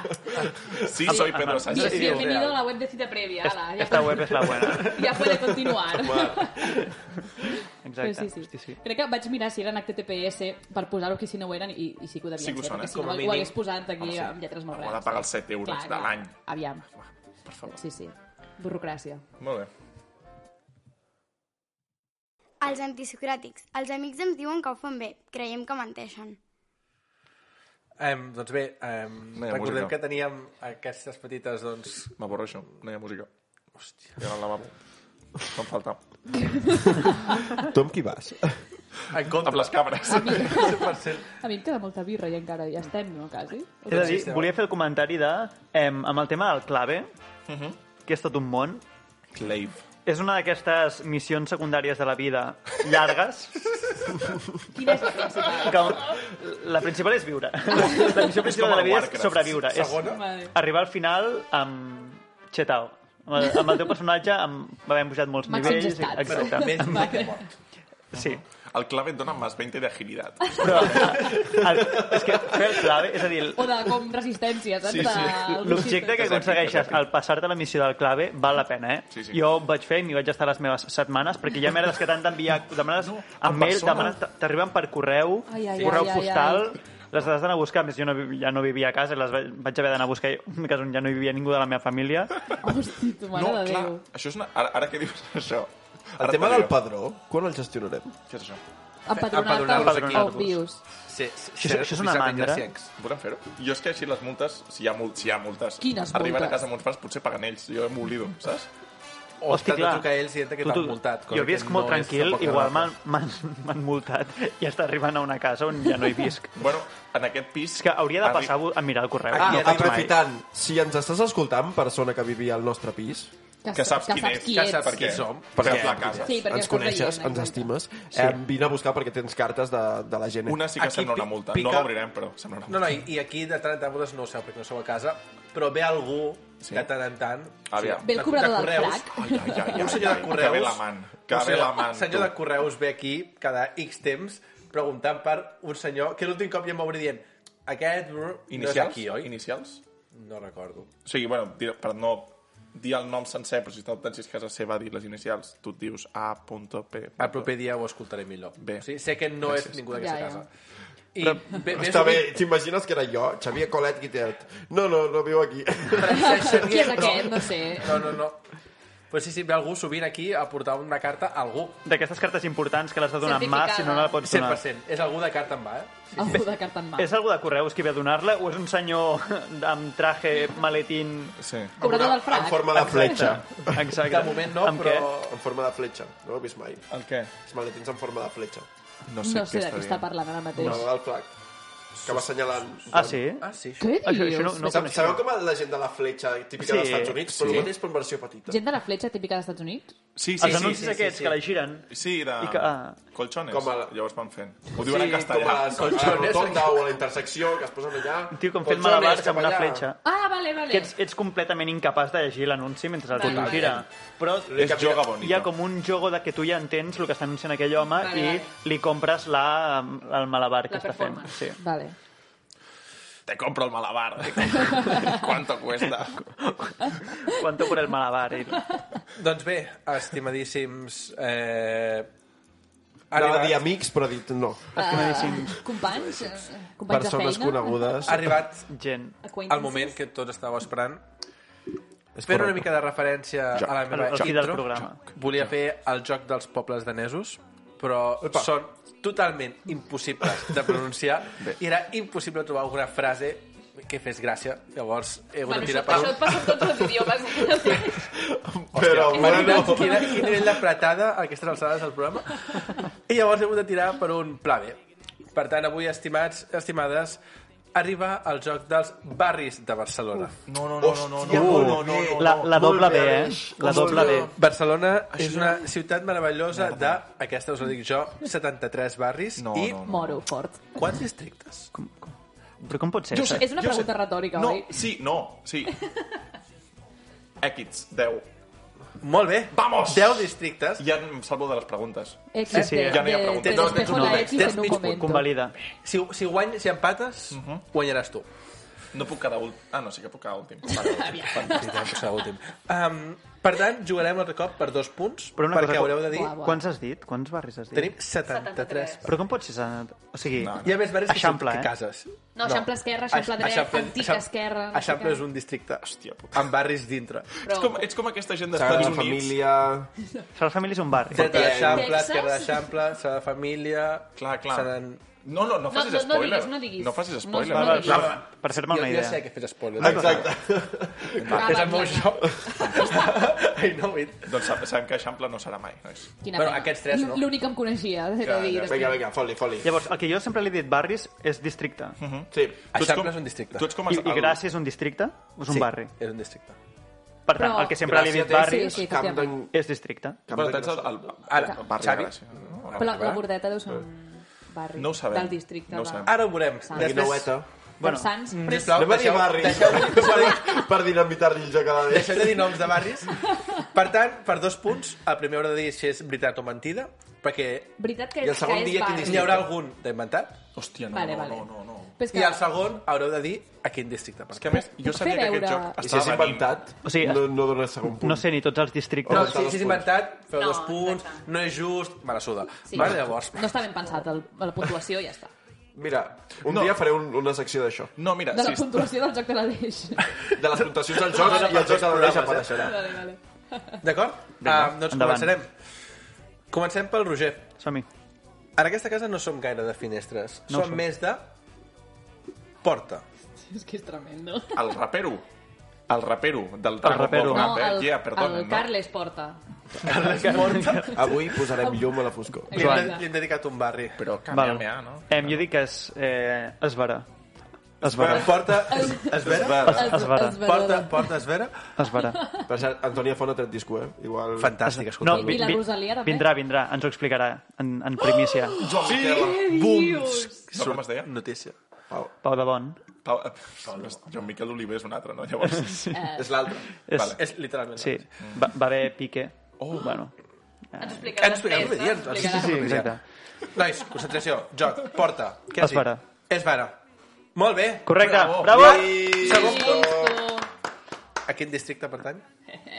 Sí, soy Pedro Sánchez. Sí, Bienvenido real. a la web de cita previa. Ala, ya, Esta web és la buena. ya puede continuar. Exacte. Però sí, sí. Hosti, sí. Crec que vaig mirar si eren H T T P S per posar-ho aquí si no ho eren i, i sí que ho devien Sí que ho ser, són, perquè eh? si Com no a ho mínim. hagués posat aquí Home, sí. amb lletres molt Haurà de grans. pagar els set euros Clar, de clar. l'any. Aviam. Per favor. Sí, sí. Burocràcia. Molt bé. Els antisocràtics. Els amics ens diuen que ho fan bé. Creiem que menteixen. Um, doncs bé, um, No hi ha recordem música. que teníem aquestes petites, doncs... M'avorreixo, no hi ha música. Hòstia. I ara al lavabo. Em falta. Tu amb qui vas? En contra. Amb les cabres. A mi, cent per cent. a mi em queda molta birra i encara ja estem, no, quasi? He de dir, volia fer el comentari de... Em, amb el tema del clave, Mhm. que és tot un món, Clave. és una d'aquestes missions secundàries de la vida llargues. Quina és la principal? Que la principal és viure. La missió principal de la vida és Warcraft. sobreviure. És Segona? Vale. arribar al final amb Chetao. Amb el, amb el teu personatge amb, havent pujat molts Màxims nivells. estats. Exacte. Més viu que mort. Sí. El clave et dona más veinte de agilidad. Però el, és que fer el clave, és a dir, O de com resistència, saps? Sí, sí. De- l'objecte que És èpic, aconsegueixes és èpic. al passar-te la missió del clave val la pena, eh? Sí, sí. Jo ho vaig fer i m'hi vaig estar les meves setmanes perquè hi ha merdes que t'han d'enviar, demanes amb en mail, persona. demanes, t'arriben per correu, Ai, ai, correu ai, ai, postal, les has d'anar a buscar, a més jo no, vi- ja no vivia a casa, les vaig, vaig haver d'anar a buscar en un cas on ja no hi havia ningú de la meva família. Hosti, tu mare No, de clar, Déu. això és una... Ara, ara que dius això... El Ara tema et del diré. padró, quan el gestionarem? Què és això? Empadronar-vos Empadronar-te aquí. o vius. Sí, sí, Això- això és una mandra. Volem fer-ho? Jo és que així les multes, si hi ha, mul si hi ha multes, Quines arriben multes? a casa amb uns pares, potser paguen ells. Jo m'oblido, saps? O Hosti, t'has de clar. trucar a ells i que Tu- t'han tu- multat. cosa Jo que visc molt no és tranquil, tampoc igual agradable. m'han m'han- m'han multat i està arribant a una casa on ja no hi visc. Bueno, en aquest pis... És que hauria de arri- passar a mirar el correu. Ah, no i ho faig mai. Aprofitant, si ens estàs escoltant, persona que vivia al nostre pis, Que saps quin és. qui que ets. saps Per què? qui som. Perquè Perquè- és la casa. Sí, perquè ens estàs coneixes, veient, ens exacte. estimes, eh, vine a buscar perquè tens cartes de, de la gent. Una sí que Aquí sembla una pi- multa. pica- No l'obrirem, però sembla una No, multa. no, i, i aquí de tant en tant vosaltres no ho sabeu perquè no sou a casa, però ve algú Sí. de tant en tant... Aviam. Ve el cobrador del correus, crack. Ai, ai, ai, ai, Un senyor de ai, correus... Que ve la man. Que un ve senyor- la man. senyor tu. de correus ve aquí cada X temps preguntant per un senyor que l'últim cop ja em va obrir dient aquest brr, no és Inicials? aquí, oi? Inicials? No recordo. O sigui, bueno, dir- per no dir el nom sencer, però si te'l pensis que casa seva dir les inicials, tu et dius A punto P. El proper dia ho escoltaré millor. Bé. Sí, sé que no Gràcies. és ningú d'aquesta Ja, ja. casa. I Però- bé, bé, Està bé, t'imagines que era jo? Xavier Colet Guitert. No, no, no viu aquí. Francesc Qui és Xavier, aquest? No sé. No, no, no. Però sí, sí, ve algú sovint aquí a portar una carta a algú. D'aquestes cartes importants que l'has de donar en mà, si no, no la pots cent donar. per cent. És algú de carta en va, eh? Algú de carta en mà. És algú de Correus qui ve a donar-la o és un senyor amb traje, maletín... Sí. Cobrador del En frac. forma de fletxa. Exacte. De moment no, Amb però... què? En forma de fletxa. No ho he vist mai. El què? Els maletins en forma de fletxa. No sé, No sé què de està què està dient. parlant ara mateix. No, del flac. Que va assenyalant... Ah, sí? Ah, sí. Què Això, dius? això no, no ho Sab- coneixia. Sabeu com la gent de la fletxa típica Sí. dels Estats Units? Però Sí. el mateix però en versió petita. Gent de la fletxa típica dels Estats Units? Sí, Els sí, sí. anuncis sí, sí, aquests sí. que la giren... Sí, de... I que- ah. Colchones. Com a- Llavors van fent. Ho diuen en com castellà. a, les, a la rotonda o a la intersecció, que es posen allà. Un tio com fent Colchones, malabars cap amb una allà. fletxa. Ah, vale, vale. Que ets, ets completament incapaç de llegir l'anunci mentre el Vale, tio gira. Però És joga bonito. hi ha com un jogo de que tu ja entens el que està anunciant aquell home Vale, i vale. li compres la, el malabar que La està fent. performance. Sí. Vale. Te compro el malabar. ¿Cuánto cuesta? Quanto por el malabar? I... Doncs bé, estimadíssims... Eh... ha Anava a dir arribat, amics, però he dit no. Uh, companys? eh, Companys Persones de feina? conegudes. ha arribat Gent. el moment que tots estàveu esperant. És Fent una correcte. mica de referència a la El, meva el fi del intro, programa. volia fer el joc dels pobles danesos, però Epa. són totalment impossibles de pronunciar i era impossible trobar alguna frase que fes gràcia. Llavors he hagut Bueno, de tirar això, per això un... et passa amb tots els idiomes. Però, Imagina't bueno... quina, quin nivell d'apretada a aquestes alçades del programa. I llavors he hagut de tirar per un pla B. Per tant, avui, estimats, estimades, arriba el joc dels barris de Barcelona. No, no, no, no, no, Hòstia, no, molt no, no, bé. no. La, la Molt doble bé, B, eh? Aleix. La Com doble molt B. bé. Barcelona és una ciutat meravellosa de, aquesta us ho dic jo, setanta-tres barris No, i no, no. Moro, fort. quants districtes? Com, com... Però com pot ser? Jo ho sé, És una jo ho sé. pregunta retòrica, no, oi? Sí, no, sí. Equits, deu. Molt bé. Vamos! deu districtes. Ja em salvo de les preguntes. X, Sí, sí, de, ja no hi ha de- preguntes. de No, despejo tens la un- X tens en un mig punt. momento. Convalida. Si, si guany, si empates, guanyaràs tu. No puc quedar últim. Ah, no, sí que puc quedar últim. Vale. Sí, també serà últim. Um, per tant, jugarem altre cop per dos punts, Però una perquè cosa, haureu de dir... Buah, buah. Quants has dit? Quants barris has dit? Tenim setanta-tres. Però com pot ser? setanta? O sigui, No, Hi ha més barris que, Eixample, que eh? cases. No, Eixample Esquerra, Eixample Dret, Antic Esquerra, no sé Eixample què. és un districte. Hòstia puta. Amb barris dintre. Ets com, ets com aquesta gent Sagrada d'Estats Units. Família... Sagrada Família és un barri. Dreta d'Eixample, Texas? esquerra d'Eixample, Sagrada Família... Clar, clar. Seran... No, no, no facis no, no spoiler. diguis, no diguis. No facis No, spoiler. no Va, va, diguis. va, per fer-me Jo, una jo idea. sé que fes spoilers. Exacte. Ah, És va, el meu ja. joc. I know it. Doncs sab- sabem que Eixample no serà mai, nois. Quina Bueno, pena. aquests tres, no? L'únic que em coneixia, he de dir. Vinga, vinga, foli, foli. Llavors, el que jo sempre li he dit barris és districte. Sí. Tu ets Eixample com- és un districte. Tu ets com I, el- i Gràcia és un districte o és un Sí, barri? és un districte. Per tant, Però- el que sempre li he dit Gràcia té- barris Sí, sí, Camden... és districte. Bueno, tens el, el, Ara, el barri Xavi. de Gràcia. No? Però la, la Bordeta deu ser un barri No ho sabem. del districte. No ho de- sabem. Ara ho veurem. Sant. La Guinaueta. Per Sants. Mm, Però- sisplau, Anem a dir deixeu, barris. deixeu, Per, per dinamitar-li el joc a la vegada. deixeu de dir noms de barris. Per tant, per dos punts, el primer haurà de dir si és veritat o mentida, perquè Veritat que, I el segon que és dia quin barri. n'hi haurà algun d'inventat, Hòstia, no, Vale, no, vale. no, no, no. Però és que, i el segon haureu de dir a quin districte. És que a més, jo Puc sabia fer que aquest veure- joc I si és estava venint. inventat, O sigui, no, no dona segon punt. No sé ni tots els districtes. No, No, si, dos si és punts. inventat, feu No, dos punts, exacte. no és just, me la suda. Sí. Vale, llavors... No està ben pensat, el, la puntuació ja està. Mira, un No. dia faré un, una secció d'això. No, mira, De la si, puntuació del joc de l'Aleix. De les puntuacions del joc i el joc de l'Aleix apareixerà. Vale, vale. D'acord? Ah, doncs endavant. començarem. Comencem pel Roger. Som-hi. En aquesta casa no som gaire de finestres, No ho som som. més de porta. És que és tremendo. el rapero, el rapero del El Dragon rapero. Ball No, Rap, eh? el, Yeah, perdonen, el no? Carles Porta. Avui posarem llum a la foscor. Li hem, li hem dedicat un barri. Però Val. Kamehameha, no? Em, jo dic que és eh, Esvera. Esvera. Porta... Esvera? Esvera. Porta, porta Esvera? Esvera. Per cert, Antònia Font ha tret disco, eh? Igual... Fantàstic, No, escolteu-lo. vi, I la vi, Rosalia, també? vindrà, vindrà, ens ho explicarà en, en primícia. Joan Miquel. Bum! No, com es deia? Notícia. Pau. Pau de Bon. Pau, eh, Joan Miquel Oliver és un altre, no? Llavors, És l'altre. És, Vale. És literalment. Sí, va, va haver pique. Oh. Bueno. Ens explicarà Ens explicarà després, el dia. no? ens Sí, explicarà. sí, exacte. Nois, concentració, joc, porta. Què has dit? Esvera. Esvera. Molt bé. Correcte, Bravo. bravo! I segon punt. Listo. A quin districte pertany?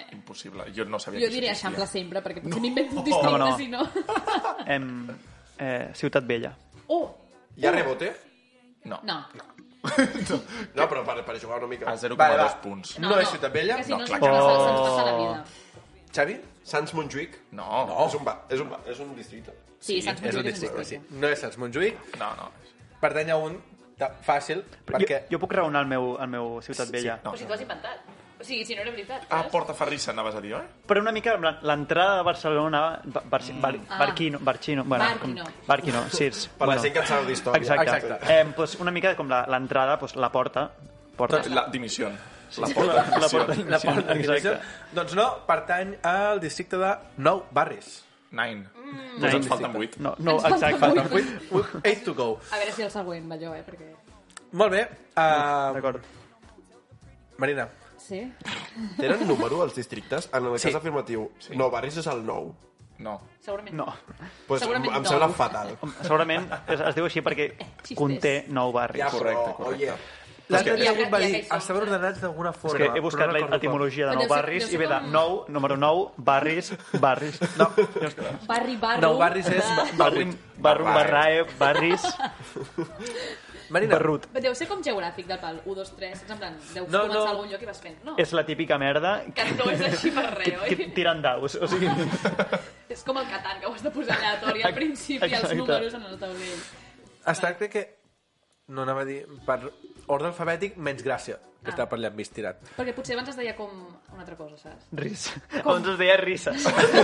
Impossible. Jo no sabia Jo que diré existia. Eixample sempre, perquè potser m'invento un districte, No, no. si no. Em, eh, Ciutat Vella. Oh! Hi ha rebote? No. No. No, però per, per jugar una mica. A zero coma Vale, dos va. punts. No, és Ciutat Vella? Que si No, no, clar se'ns que passa, no. se'ns passa la vida. Xavi? Sants Montjuïc? No. No. És un, ba, és un, ba, és un districte. Sí, Sants És un Montjuïc és un districte, sí. districte. No és Sants Montjuïc. No, no. Pertany a un de, fàcil, perquè... Jo, jo puc raonar el meu, el meu Ciutat Vella. No. Però si t'ho has inventat. O sigui, si no era veritat. Ah, saps? Portaferrissa, anaves a dir, oi? Però una mica amb la- l'entrada de Barcelona... Bar, bar, bar, Ah. Barquino, Barquino, bueno, Barquino. Com, Barquino, sí. És, Per la gent que en sap d'història. Exacte. Exacte. Eh, pues una mica com la- l'entrada, pues, la porta. porta. La dimissió. La La, porta la dimissió. porta La porta Exacte. Exacte. Doncs no, pertany al districte de Nou Barris. Nine. Nine. Doncs ens falten vuit. No, no, Ens falten exacte. vuit. Falten vuit, vuit, eight to go. A veure si el següent va jo, eh, perquè... Molt bé. Uh, D'acord. Marina, Sí? Tenen número els districtes? En el Sí. cas afirmatiu, Nou Barris és el nou. No. Segurament. No. Pues em, Segurament em nou. sembla fatal. Segurament es, es diu així perquè Xistes. conté nou barris. Ja, Correcte, però, correcte. oye, l'altre que- dia ja- algú em va ja dir que hi som, estaven saps? ordenats d'alguna És forma. que he buscat però no la recordo etimologia de Però nou deu ser- barris deu i ser ve de com- nou, número nou, barris, barris. com. Barri, No, barro... Nou Barris és... de- Barri, barro, barrae, barris, Marina, barrut. Deu ser com geogràfic del pal. un, dos, tres, en plan, deu No, començar no. a algun lloc i vas fent. No, És la típica merda que no és així per res, que, oi? que tiren daus. O sigui, És com el Catan, que ho has de posar aleatori al principi, els Exacte. números en el taulell. es tracta que... No anava a dir... Per ordre alfabètic, menys gràcia, que Ah. està per allà mig tirat. Perquè potser abans es deia com una altra cosa, saps? ris. Abans es deia risses.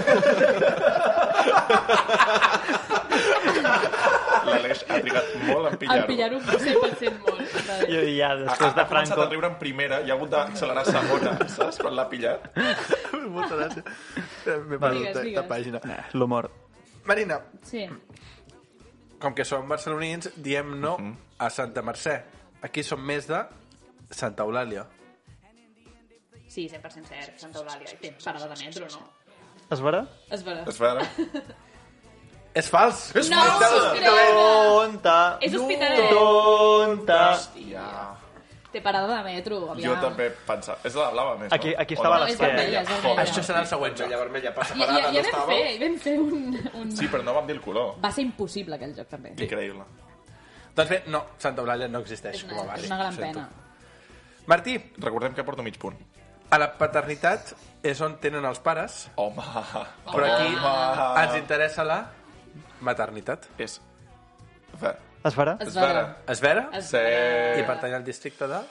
L'Aleix ha trigat molt en El pillar-ho. pillar-ho cent per cent molt. I ja, Ha, després ha de començat Franco... a riure en primera i ha hagut d'accelerar a segona, saps? Quan l'ha pillat. Moltes gràcies. M'he perdut Digues, de- de digues. pàgina. Eh, L'humor. Marina, Sí. com que som barcelonins, diem no Mhm. a Santa Mercè. Aquí som més de Santa Eulàlia. Sí, cent per cent cert, Santa Eulàlia. I té parada de metro, no? Es veurà? És vera. Es veure? És fals! És No, hospitalera! Tonta! És hospitalet. Tonta! Hòstia. Té parada de metro, aviam. Jo també pensava. És la blava més, Aquí- no? aquí O estava no? a És vermella, és vermella. Això serà el següent joc. vermella, vermella, passa I, i, parada, i no vam estava. fer, i vam fer un, un... Sí, però no vam dir el color. Va ser impossible aquell joc, també. Increïble. Doncs bé, no, Santa Eulàlia no existeix És com a una, barri. és una gran ho sento. pena. Martí, Recordem que porto mig punt. a la paternitat és on tenen els pares, Home. però aquí Home. ens interessa la maternitat. És... Ver. Es farà? És És vera. vera. És vera? És Sí. vera. I pertany al districte de...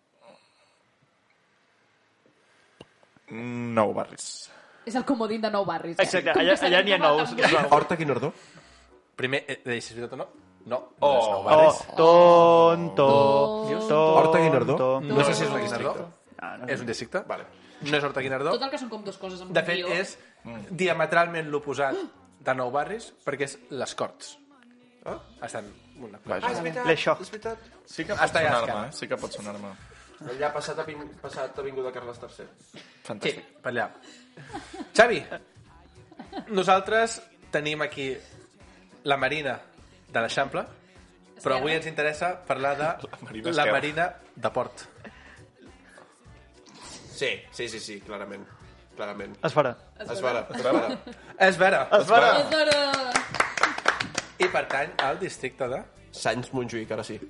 Nou barris. És el comodín de nou barris. Eh? Exacte, Com que allà, sabem allà n'hi ha com nous. el tambor. Horta Guinardó? Primer, eh, eh, si és veritat o no? No, Oh. no és nou Oh, barris. tonto, Tonto. Horta Guinardó? tonto. No sé si és un Guinardó. Ah, no. És un districte? Vale. No és Horta Guinardó. Tot el que són com dues coses amb De un fet, guió. és diametralment l'oposat de Nou Barris, perquè és les Corts. Ah? Estan una Vaja. és veritat, Les Xoc. és veritat. Sí que pot Està allà a sonar-me, esquerra. eh? Sí que pot sonar-me. Allà passat, a, Pin- passat Avinguda Carles tercer. Sí, Fantàstic. per allà. Xavi, nosaltres tenim aquí la Marina de l'Eixample, però avui ens interessa parlar de la Marina Marina, Esquerra. Marina de Port. Sí, sí, sí, sí, clarament. Clarament. Es farà. Es farà, es farà. És vera. Es farà. És vera. I pertany al districte de... Sants Montjuïc, ara sí.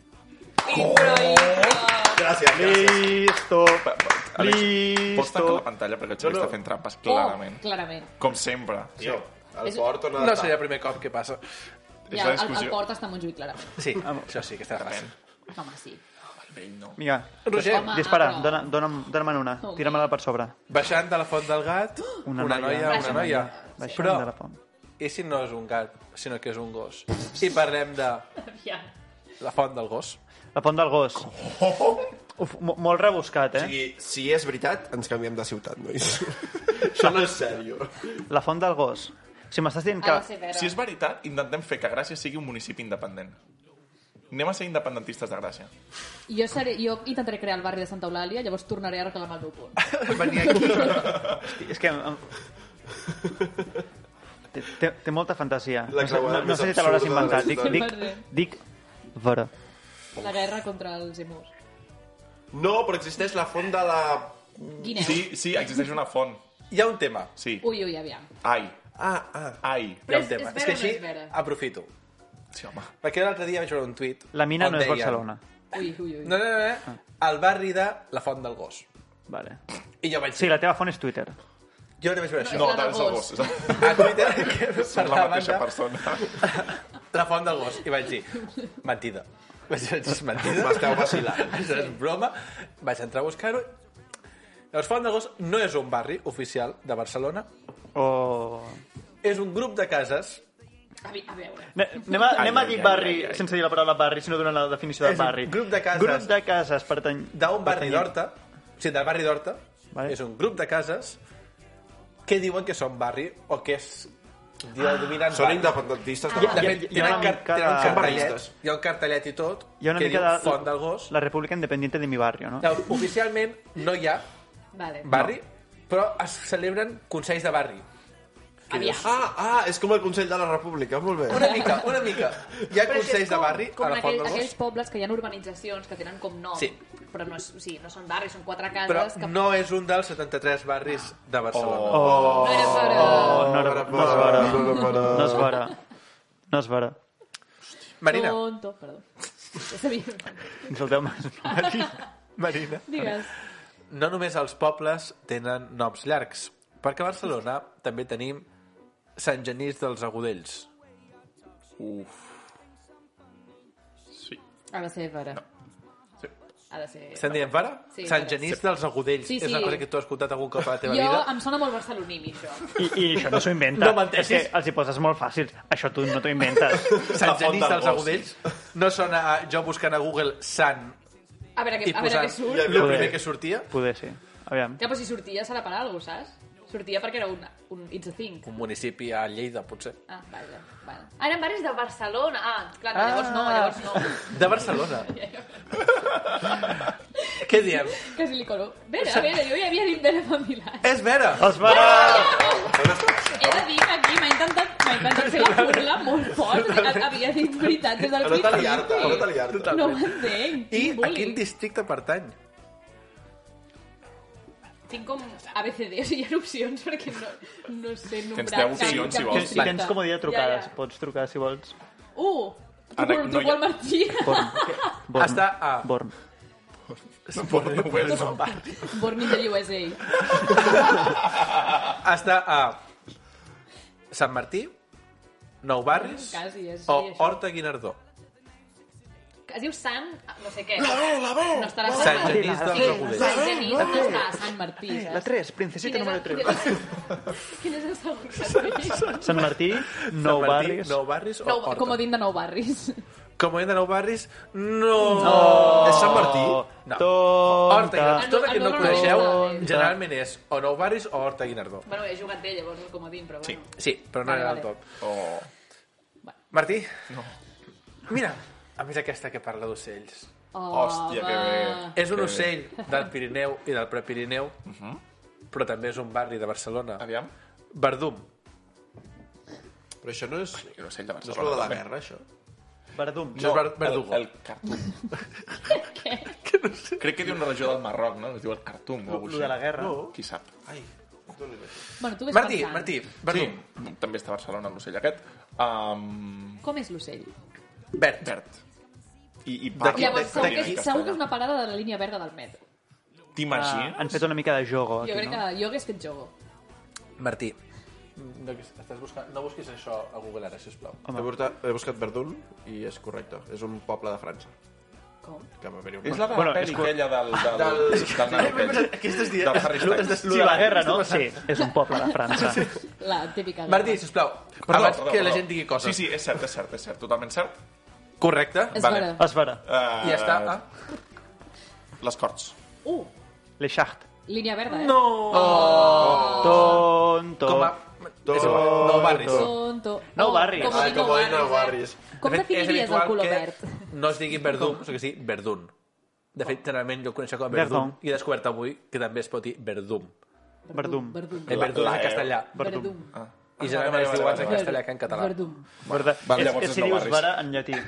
Gràcies, Listo. Àlex, pots tancar Listo. la pantalla perquè el Xavi No, no. està fent trampes, Oh, clarament. clarament. Com sempre. Tio, el És- port on ha No d'estar. seria el primer cop que passa. És Ja, la el, el discussió. port està a Montjuïc, clarament. Sí, això sí, aquesta és gràcia. Home, sí. El vell no. Vinga, Roger, Home, dispara. però- Dóna- Dóna'm dóna'm una. Oh, Tira-me-la per sobre. baixant de la font del gat, una, Una noia, noia. una noia. Baixant Però, de la font. i si no és un gat, sinó que és un gos? I parlem de Ja. la font del gos. La font del gos. Uf, mo- molt rebuscat, O eh? sigui, si és veritat, ens canviem de ciutat, nois. Això no és sèrio. La font del gos. Si m'estàs dient que... Ha de ser vera. Si és veritat, intentem fer que Gràcia sigui un municipi independent. Anem a ser independentistes de Gràcia. Jo, seré, jo intentaré crear el barri de Santa Eulàlia, llavors tornaré a reclamar el meu punt. Venir aquí. Hosti, és que... em- Té, té, té molta fantasia. La No, sé- creuada no, no més sé si te l'hauràs absurda de la inventat. Dic, història. dic, dic vera. La guerra contra els emus. No, però existeix la font de la... Guineu. Sí, sí, existeix una font. Hi ha un tema. Sí. Ui, ui, aviam. Ai. Ah, ah. Ai. Hi ha Però un és- tema. és És vera que o no així és vera? aprofito. Sí, home. Perquè l'altre dia vaig veure un tuit... La mina on no és deien- Barcelona. Ui, ui, ui. No, no, no, no. Al barri de la Font del Gos. Vale. I jo vaig Sí, la teva font és Twitter. Jo també vaig veure això. No, la del és el gos. gos. A Twitter, que Som la parlaven mateixa de persona. la Font del Gos. I vaig dir, mentida. Vaig dir, és mentida. M'esteu vacilant. Això és broma. Vaig entrar a buscar-ho. Llavors, Font del Gos no és un barri oficial de Barcelona. O... És un grup de cases. A, vi- a veure. Ne- Anem a, anem a ai, dir ai, barri, ai, ai. sense dir la paraula barri, sinó donant la definició de És un barri. grup de cases. Grup de cases pertany... d'un barri pertanyent. d'Horta, o sigui, del barri d'Horta, Vale. és un grup de cases que diuen que són barri o que es denominen Són barri. independentistes de De barri. fet, hi ha una tenen, car mica tenen un de- cartellet, barristes. hi ha un cartellet i tot Hi ha una que mica diu de... Font del Gos. La República Independiente de mi barrio, no? Llavors, oficialment no hi ha Vale. barri, però es celebren consells de barri. Aviam. Ah, ah, és com el Consell de la República, molt bé. Una mica, una mica. Hi ha Però és que és consells de com- barri com a la en Font aquell, del aquells Gos, pobles que hi ha urbanitzacions que tenen com nom. Sí. Però no, és, sí, no són barris, són quatre cases. però que... no és un dels setanta-tres barris de Barcelona. Oh, No era per... oh, no, era- no és vera. vera. No és vera. No és vera. Marina, Tonto, perdó. Ja sabia. Insulteu més. Marina. Digues. No només els pobles tenen noms llargs, perquè a Barcelona també tenim Sant Genís dels Agudells. Uf. Sí. Ha de ser vera. Sí. Ha de ser... Estem dient para? Sí, Sant para. Genís dels Agudells. Sí, És sí. una cosa que tu has escoltat algun cop a la teva Jo, vida? em sona molt barceloní, mi, això. I, I això no s'ho inventa. No menteixis. És que els hi poses molt fàcil. Això tu no t'ho inventes. Sant La Font Genís del dels Gos. Agudells no sona a jo buscant a Google Sant A veure, i que, a veure posant què surt. el primer que sortia. Poder sí. Aviam. Ja, però si sortia serà per alguna cosa, saps? Sortia perquè era un, un It's a Thing. Un municipi a Lleida, potser. Ah, vaja. Bueno. Ah, eren barris de Barcelona. Ah, clar, no, llavors no, llavors no. De Barcelona. Què diem? Quasi li colo. Vera, a veure, jo ja havia dit Vera fa mil anys. És vera! Els va... He de dir que aquí m'ha intentat, m'ha intentat fer la burla molt fort. Havia dit veritat des del No te principi. liar-te, no te liar-te. No ho entenc. I Quin a bullying. quin districte pertany? Tinc com A B C D, o sigui, hi ha opcions perquè no, no sé nombrar. Tens deu opcions, cap- si cap vols. I districte. tens com a dia trucades. Ja, ja. Pots trucar si vols. Uh! Ara, Truco, no truco hi ha- al Martí. Born. Born. Està a... Born. No pot no ho és. Born in the U S A. Està a Sant Martí, Nou Barris Quasi, és, o sí, això. Horta Guinardó. Es diu Sant... no sé què. La veu, la veu! No estarà a Sant Sant Genís Martí. dels Sí, Agudells. Sant Genís no està a Sant Martí, La saps? tres, princesita Quin és número el- tres. Quin és el segon cartell? Sant Martí, Sant Nou Martí, Barris. Nou Barris o Nou, Horta. comodín de nou barris. Comodín de Nou Barris, no. És Sant Martí? No. Tonta. Horta Guinardó. Tot el que no no, no, coneixeu, no, no. generalment és o Nou Barris o Horta Guinardó. Bueno, he jugat bé, llavors, el comodín, però bueno. Sí, però no Vale, era vale. del tot. Oh. Martí? No. Mira, a més aquesta que parla d'ocells. Oh, Hòstia, que va. bé. És un Que bé. ocell del Pirineu i del Prepirineu, però també és un barri de Barcelona. Aviam. Verdum. Però això no és... Que no sé, de No és Barcelona. lo de la també. guerra, això? Verdum. Això és Ver- Verdugo. El, el Khartoum. Crec que diu una regió del Marroc, no? Es diu el Khartoum o alguna Lo de la guerra. No. Qui sap? Ai, Bueno, tu ves Martí, pensant. Martí, Sí, Verdum. també està a Barcelona, l'ocell aquest. Um, Com és l'ocell? Verd. verd. I, i D'aquí- parla Llavors, segur que, d'aquí- és, segur que és una parada de la línia verda del metro. T'imagines? Ah, han fet una mica de jogo Jo aquí, crec no? que jo hagués fet jogo. Martí, no, estàs buscant, no busquis això a Google ara, sisplau. he, buscat, he buscat Verdun i és correcte. És un poble de França. Com? Que va haver-hi un... És la de la Bueno, pel·li és que- aquella del, del, del, del nano aquell. Aquestes dies... Del Harry Styles. Sí, la guerra, no? Sí, és un poble de França. La típica... Martí, sisplau, Perdó, abans perdó, que la perdó. gent digui coses. Sí, sí, és cert, és cert, és cert, totalment cert. Correcte. És Vale. vera. Es vera. Uh, I ja està. Ah. Les Corts. Uh, Le Schacht. línia verda, eh? No! Tonto. Com a... És igual, Nou Barris. Tonto. Nou Oh, barris. com a Ah, dir com nou a dir nou barris, barris. eh? Com De fet, és definiries el habitual color que verd? no es digui Verdum, sinó que sí Verdun. De fet, generalment jo ho coneixo com a Verdum, Verdum. i he descobert avui que també es pot dir Verdum. Verdum. Verdum. El Verdum la és en E. castellà. Verdum. I generalment es diu abans en castellà que en català. Verdum. Verda. Vale, és, llavors és és si nou dius barris. vera en llatí.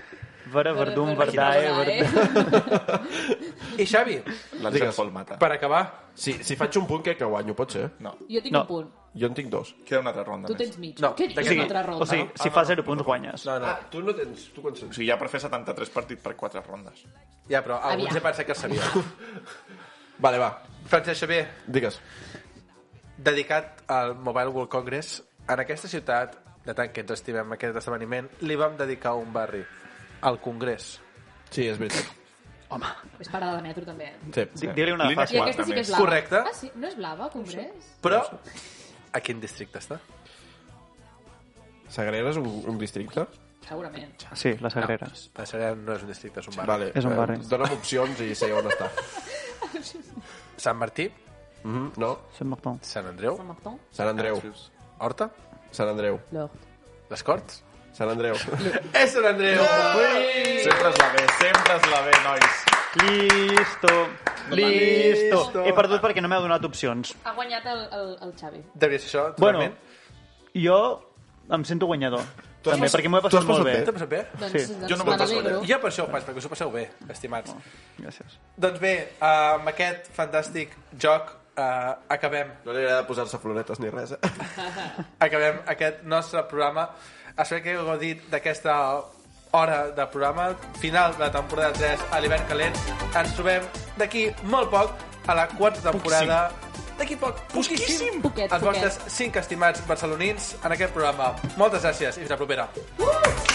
Vera, verdum, verdae... Verdae. I Xavi, L'Àngel Pol mata. per acabar, Si, si faig un punt, crec que guanyo, pot ser? No, Jo tinc No. un punt. Jo en tinc dos. queda una altra ronda Tu més. tens mig. No, Què de dius, què? una altra O ronda? sigui, si fa zero punts, guanyes. no, no. Ah, tu no tens... Tu quants O tens? sigui, ja per fer setanta-tres partits per quatre rondes. Ja, però alguns Aviam. he pensat que els sabia. Vale, va, Francesc Xavier, digues. dedicat al Mobile World Congress, en aquesta ciutat, de tant que ens estimem aquest esdeveniment, li vam dedicar un barri, al Congrés. Sí, és veritat. És parada de metro, també. Sí. Digue- Digue-li una Línia fàcil. I aquesta sí que és blava. Correcte. Ah, sí? No és blava, Congrés? Però, a quin districte està? Sagrera és un, un districte? Segurament. Sí, la Sagrera. La Sagrera no és un districte, és un barri. Vale. És un eh, barri. Dóna'm opcions i sé on està. Sant Martí, Mm, no? Sant Martó. Sant Andreu, Sant Martin? Sant Andreu. Horta, Sant Andreu. Lord. les Corts. Sant Andreu. És Sant Andreu! Sempre és la B, sempre és la B, nois. Listo. Listo. He perdut perquè no m'heu donat opcions. Ha guanyat el, el, el Xavi. Devia ser això, Bueno, totalment. jo em sento guanyador. També, perquè m'ho he tu passat has molt passat bé. bé? T'ha passat bé? Doncs, Sí. doncs Jo no me'l me passo n'alegro. Jo per això ho faig, perquè us ho passeu bé, estimats. Gràcies. Doncs bé, amb aquest fantàstic joc uh, acabem No li agrada posar-se floretes ni res, eh? acabem aquest nostre programa. Espero que heu gaudit d'aquesta hora de programa, final de la temporada tres a l'hivern calent. Ens trobem d'aquí molt poc a la quarta temporada. D'aquí poc, poquíssim, Poquet, els vostres poquet. cinc estimats barcelonins en aquest programa. Moltes gràcies i fins la propera. Uh!